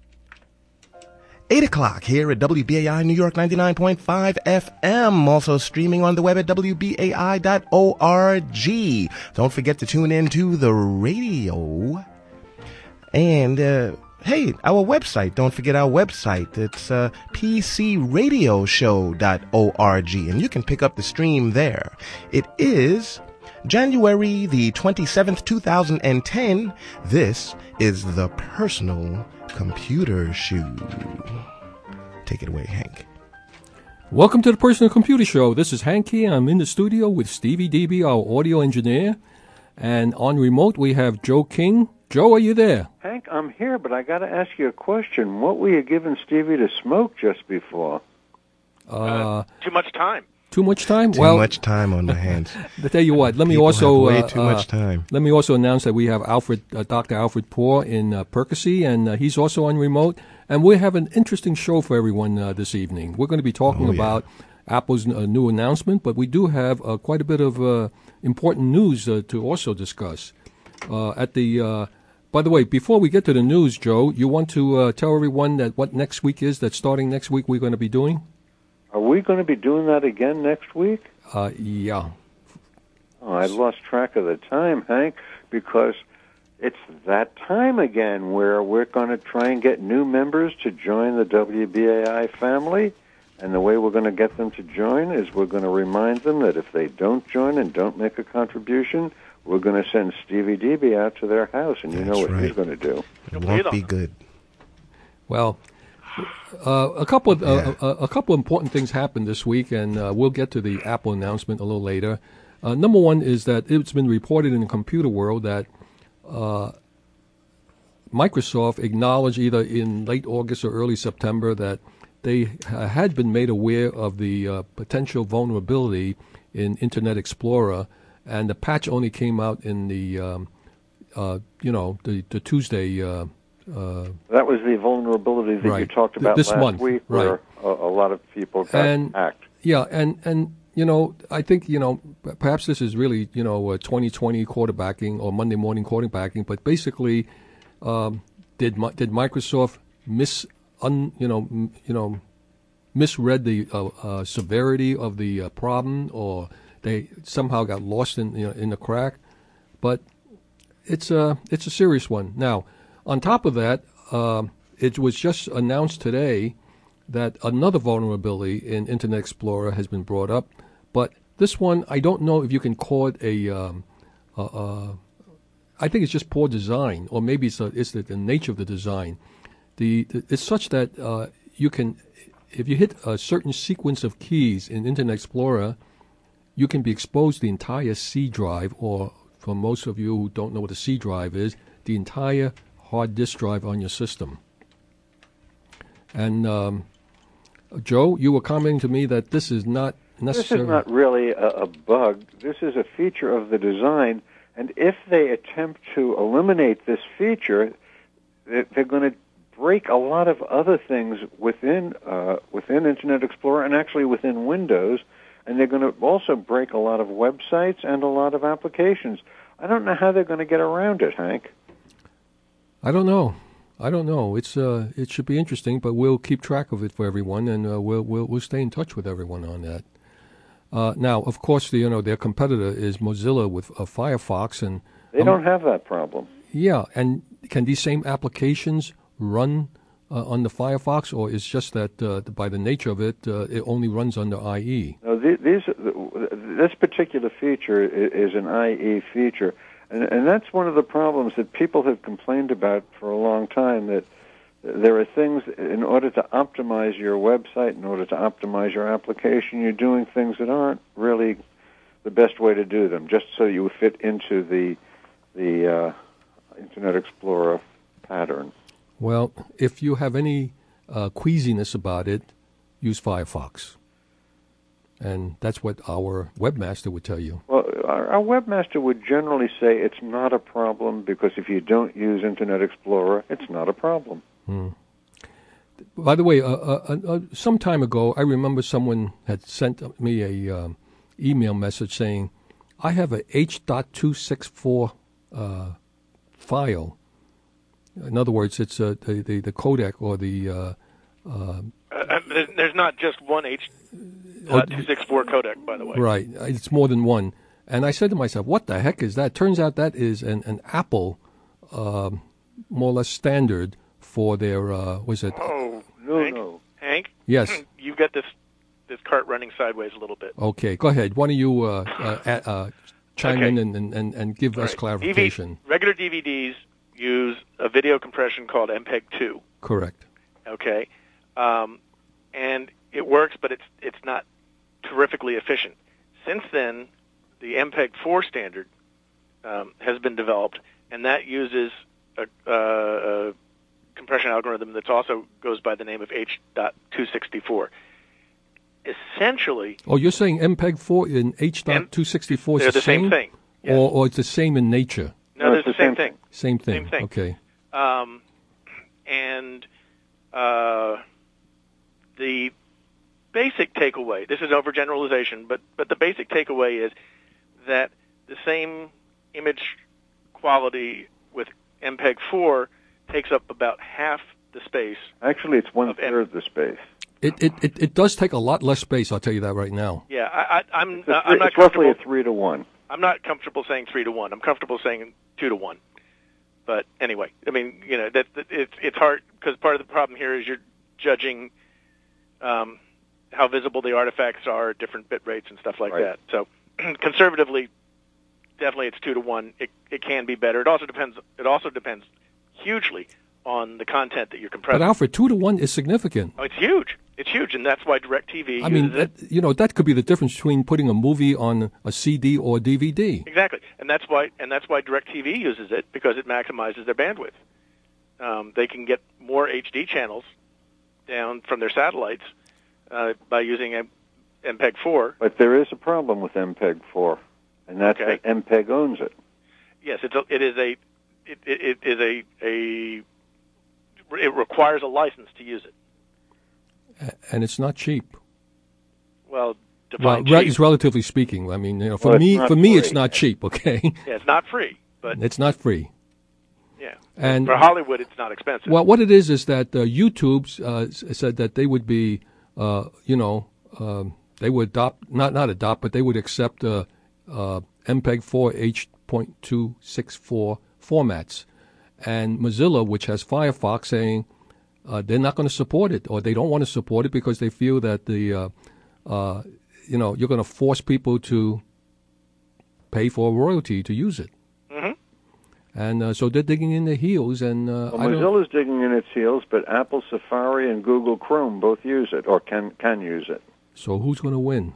Speaker 1: eight o'clock here at W B A I New York ninety-nine point five F M. Also streaming on the web at W B A I dot org. Don't forget to tune in to the radio. And, uh, hey, our website. Don't forget our website. It's uh, P C radio show dot org. And you can pick up the stream there. It is January the twenty-seventh, two thousand ten. This is the Personal Computer Show. Take it away, Hank.
Speaker 22: Welcome to the Personal Computer Show. This is Hanky. I'm in the studio with Stevie D B, our audio engineer. And on remote, we have Joe King. Joe, are you there?
Speaker 23: Hank, I'm here, but I got to ask you a question. What were you giving Stevie to smoke just before?
Speaker 22: Uh,
Speaker 18: Too much time.
Speaker 22: Too much time?
Speaker 1: Too
Speaker 22: well,
Speaker 1: much time on my hands.
Speaker 22: I tell you what. Let me
Speaker 1: People
Speaker 22: also
Speaker 1: have way
Speaker 22: uh,
Speaker 1: too
Speaker 22: uh,
Speaker 1: much time.
Speaker 22: Let me also announce that we have Alfred, uh, Doctor Alfred Poor in uh, Percy, and uh, he's also on remote. And we have an interesting show for everyone uh, this evening. We're going to be talking
Speaker 1: Oh, yeah.
Speaker 22: about Apple's uh, new announcement, but we do have uh, quite a bit of uh, important news uh, to also discuss. Uh, at the, uh, by the way, before we get to the news, Joe, you want to uh, tell everyone that what next week is? That starting next week we're going to be doing.
Speaker 23: Are we going to be doing that again next week?
Speaker 22: Uh, yeah.
Speaker 23: Oh, I lost track of the time, Hank, because it's that time again where we're going to try and get new members to join the W B A I family. And the way we're going to get them to join is we're going to remind them that if they don't join and don't make a contribution, we're going to send Stevie D B out to their house, and you know what he's going to do.
Speaker 1: It won't be good.
Speaker 22: Well, uh, a couple of uh, a, a couple of important things happened this week, and uh, we'll get to the Apple announcement a little later. Uh, number one is that it's been reported in the computer world that uh, Microsoft acknowledged either in late August or early September that they uh, had been made aware of the uh, potential vulnerability in Internet Explorer, and the patch only came out in the um, uh, you know the, the Tuesday. Uh, uh,
Speaker 23: That was the vulnerability that
Speaker 22: Right.
Speaker 23: you talked about
Speaker 22: This
Speaker 23: last
Speaker 22: month,
Speaker 23: week,
Speaker 22: right.
Speaker 23: where a, a lot of people got
Speaker 22: and
Speaker 23: hacked.
Speaker 22: yeah, and and you know, I think you know perhaps this is really you know uh, twenty twenty quarterbacking or Monday morning quarterbacking, but basically, um, did Mi- did Microsoft miss un, you know m- you know misread the uh, uh, severity of the uh, problem, or they somehow got lost in you know, in the crack? But it's a it's a serious one. Now, on top of that, uh, it was just announced today that another vulnerability in Internet Explorer has been brought up. But this one, I don't know if you can call it a. Um, uh, uh, I think it's just poor design, or maybe it's a, it's the, the nature of the design. The, the it's such that uh, you can, if you hit a certain sequence of keys in Internet Explorer, you can be exposed to the entire C drive, or for most of you who don't know what a C drive is, the entire hard disk drive on your system. And um, Joe, you were commenting to me that this is not necessary.
Speaker 23: This is not really a, a bug. This is a feature of the design, and if they attempt to eliminate this feature, they- they're going to break a lot of other things within uh, within Internet Explorer and actually within Windows, and they're going to also break a lot of websites and a lot of applications. I don't know how they're going to get around it, Hank.
Speaker 22: I don't know. I don't know. It's uh, it should be interesting, but we'll keep track of it for everyone, and uh, we'll we'll we'll stay in touch with everyone on that. Uh, now, of course, the, you know their competitor is Mozilla with uh, Firefox, and
Speaker 23: They
Speaker 22: um,
Speaker 23: don't have that problem.
Speaker 22: Yeah, and can these same applications run uh, on the Firefox, or is just that uh, by the nature of it, uh, it only runs under I E?
Speaker 23: No, the- these this particular feature i- is an I E feature, and, and that's one of the problems that people have complained about for a long time, that there are things, in order to optimize your website, in order to optimize your application, you're doing things that aren't really the best way to do them, just so you fit into the the uh, Internet Explorer pattern.
Speaker 22: Well, if you have any uh, queasiness about it, use Firefox. And that's what our webmaster would tell you.
Speaker 23: Well, our, our webmaster would generally say it's not a problem, because if you don't use Internet Explorer, it's not a problem.
Speaker 22: Hmm. By the way, uh, uh, uh, some time ago, I remember someone had sent me a um, email message saying, I have a H two sixty-four uh, file. In other words, it's uh, the, the, the codec or the... Uh, uh,
Speaker 5: Uh, there's, there's not just one H two sixty-four codec, by the way.
Speaker 22: Right. It's more than one. And I said to myself, what the heck is that? Turns out that is an, an Apple, um, more or less standard for their, uh, was it?
Speaker 5: Oh,
Speaker 23: no,
Speaker 5: Hank,
Speaker 23: no.
Speaker 5: Hank?
Speaker 22: Yes.
Speaker 5: You've got this this cart running sideways a little bit.
Speaker 22: Okay, go ahead. Why don't you uh, uh, uh, chime
Speaker 5: Okay.
Speaker 22: in and, and, and, and give
Speaker 5: All
Speaker 22: us
Speaker 5: right.
Speaker 22: clarification?
Speaker 5: D V regular D V Ds use a video compression called M P E G two.
Speaker 22: Correct.
Speaker 5: Okay, um, and it works, but it's it's not terrifically efficient. Since then, the M P E G four standard um, has been developed, and that uses a, uh, a compression algorithm that's also goes by the name of H two sixty-four. Essentially,
Speaker 22: Oh, you're saying M P E G four and H two sixty-four is
Speaker 5: they're
Speaker 22: the
Speaker 5: the same
Speaker 22: same
Speaker 5: thing,
Speaker 22: Or, or it's the same in nature?
Speaker 5: no, they're the same thing.
Speaker 22: Same thing.
Speaker 5: Same thing.
Speaker 22: Okay.
Speaker 5: Um, and uh, the basic takeaway, this is overgeneralization, but, but the basic takeaway is that the same image quality with M P E G four takes up about half the space.
Speaker 23: Actually, it's one-third the space.
Speaker 22: It, it, it, it does take a lot less space, I'll tell you that right now.
Speaker 5: Yeah, I, I, I'm,
Speaker 23: It's,
Speaker 5: uh,
Speaker 23: a
Speaker 5: I'm
Speaker 23: three,
Speaker 5: not
Speaker 23: it's roughly
Speaker 5: comfortable.
Speaker 23: a three to one.
Speaker 5: I'm not comfortable saying three to one. I'm comfortable saying two to one. But anyway, I mean, you know, that, that it's it's hard because part of the problem here is you're judging um, how visible the artifacts are at different bit rates and stuff like
Speaker 23: Right.
Speaker 5: that. So conservatively, definitely it's two to one. It it can be better. It also depends. It also depends hugely on the content that you're compressing.
Speaker 22: But Alfred, two to one is significant.
Speaker 5: Oh, it's huge. It's huge, and that's why DirecTV
Speaker 22: I mean,
Speaker 5: uses it.
Speaker 22: that, you know, that could be the difference between putting a movie on a C D or D V D.
Speaker 5: Exactly, and that's why and that's why DirecTV uses it, because it maximizes their bandwidth. Um, they can get more H D channels down from their satellites uh, by using M- M P E G four.
Speaker 23: But there is a problem with M P E G four, and that's
Speaker 5: Okay.
Speaker 23: that M P E G owns it.
Speaker 5: Yes, it's a, it is a it, it, it is a a it requires a license to use it.
Speaker 22: A- And it's not cheap.
Speaker 5: Well,
Speaker 22: Well,
Speaker 5: define
Speaker 22: re-
Speaker 5: cheap.
Speaker 22: it's relatively speaking. I mean, you know, for
Speaker 5: Well, it's
Speaker 22: me,
Speaker 5: not
Speaker 22: for me,
Speaker 5: free.
Speaker 22: it's not cheap. Okay,
Speaker 5: Yeah, it's not free, but
Speaker 22: it's not free.
Speaker 5: yeah,
Speaker 22: And
Speaker 5: for Hollywood, it's not expensive.
Speaker 22: Well, what it is is that uh, YouTube uh, s- said that they would be, uh, you know, um, they would adopt not not adopt, but they would accept uh, uh, M P E G four H two sixty-four formats, and Mozilla, which has Firefox, saying uh, they're not going to support it, or they don't want to support it because they feel that the, uh, uh, you know, you're going to force people to pay for a royalty to use it.
Speaker 5: hmm
Speaker 22: And uh, so they're digging in their heels, and uh,
Speaker 23: Well,
Speaker 22: I don't.
Speaker 23: Mozilla's digging in its heels, but Apple Safari and Google Chrome both use it, or can can use it.
Speaker 22: So who's going to win?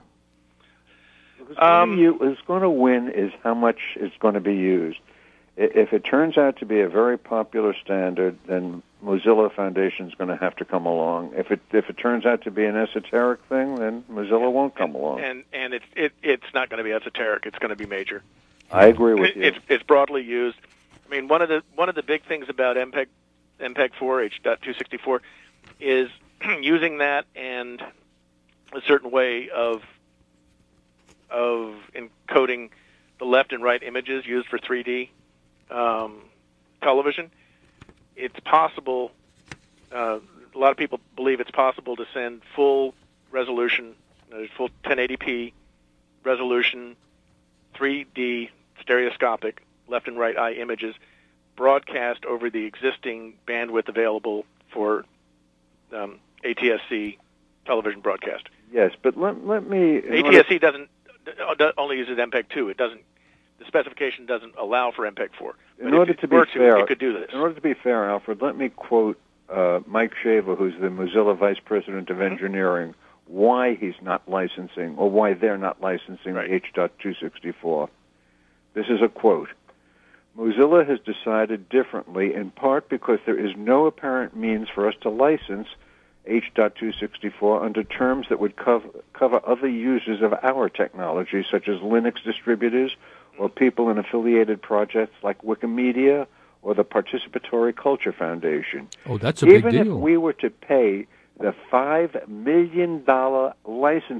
Speaker 23: Um, who's going to win is how much it's going to be used. I- If it turns out to be a very popular standard, then Mozilla Foundation is going to have to come along. If it if it turns out to be an esoteric thing, then Mozilla won't come along.
Speaker 5: and and it's it it's not going to be esoteric. It's going to be major.
Speaker 23: I agree with
Speaker 5: It-
Speaker 23: you.
Speaker 5: It's it's broadly used. I mean, one of the one of the big things about M P E G M P E G four H two sixty-four is using that and a certain way of of encoding the left and right images used for three D um, television. it's possible. Uh, a lot of people believe it's possible to send full resolution, uh, full ten eighty p resolution, three D stereoscopic left and right eye images, broadcast over the existing bandwidth available for um, A T S C television broadcast.
Speaker 23: Yes, but let, let me...
Speaker 5: A T S C doesn't uh, only uses M P E G two. It doesn't. The specification doesn't allow for M P E G four.
Speaker 23: In
Speaker 5: But
Speaker 23: order
Speaker 5: if
Speaker 23: to
Speaker 5: it
Speaker 23: be
Speaker 5: were
Speaker 23: fair,
Speaker 5: to, it could do this.
Speaker 23: in order to be fair, Alfred, let me quote uh, Mike Shaver, who's the Mozilla Vice President of Engineering, why he's not licensing, or why they're not licensing the H two sixty-four. This is a quote. Mozilla has decided differently, in part because there is no apparent means for us to license H two sixty-four under terms that would cover, cover other users of our technology, such as Linux distributors or people in affiliated projects like Wikimedia or the Participatory Culture Foundation.
Speaker 22: Oh, that's a big
Speaker 23: Even
Speaker 22: deal.
Speaker 23: if we were to pay the five million dollars license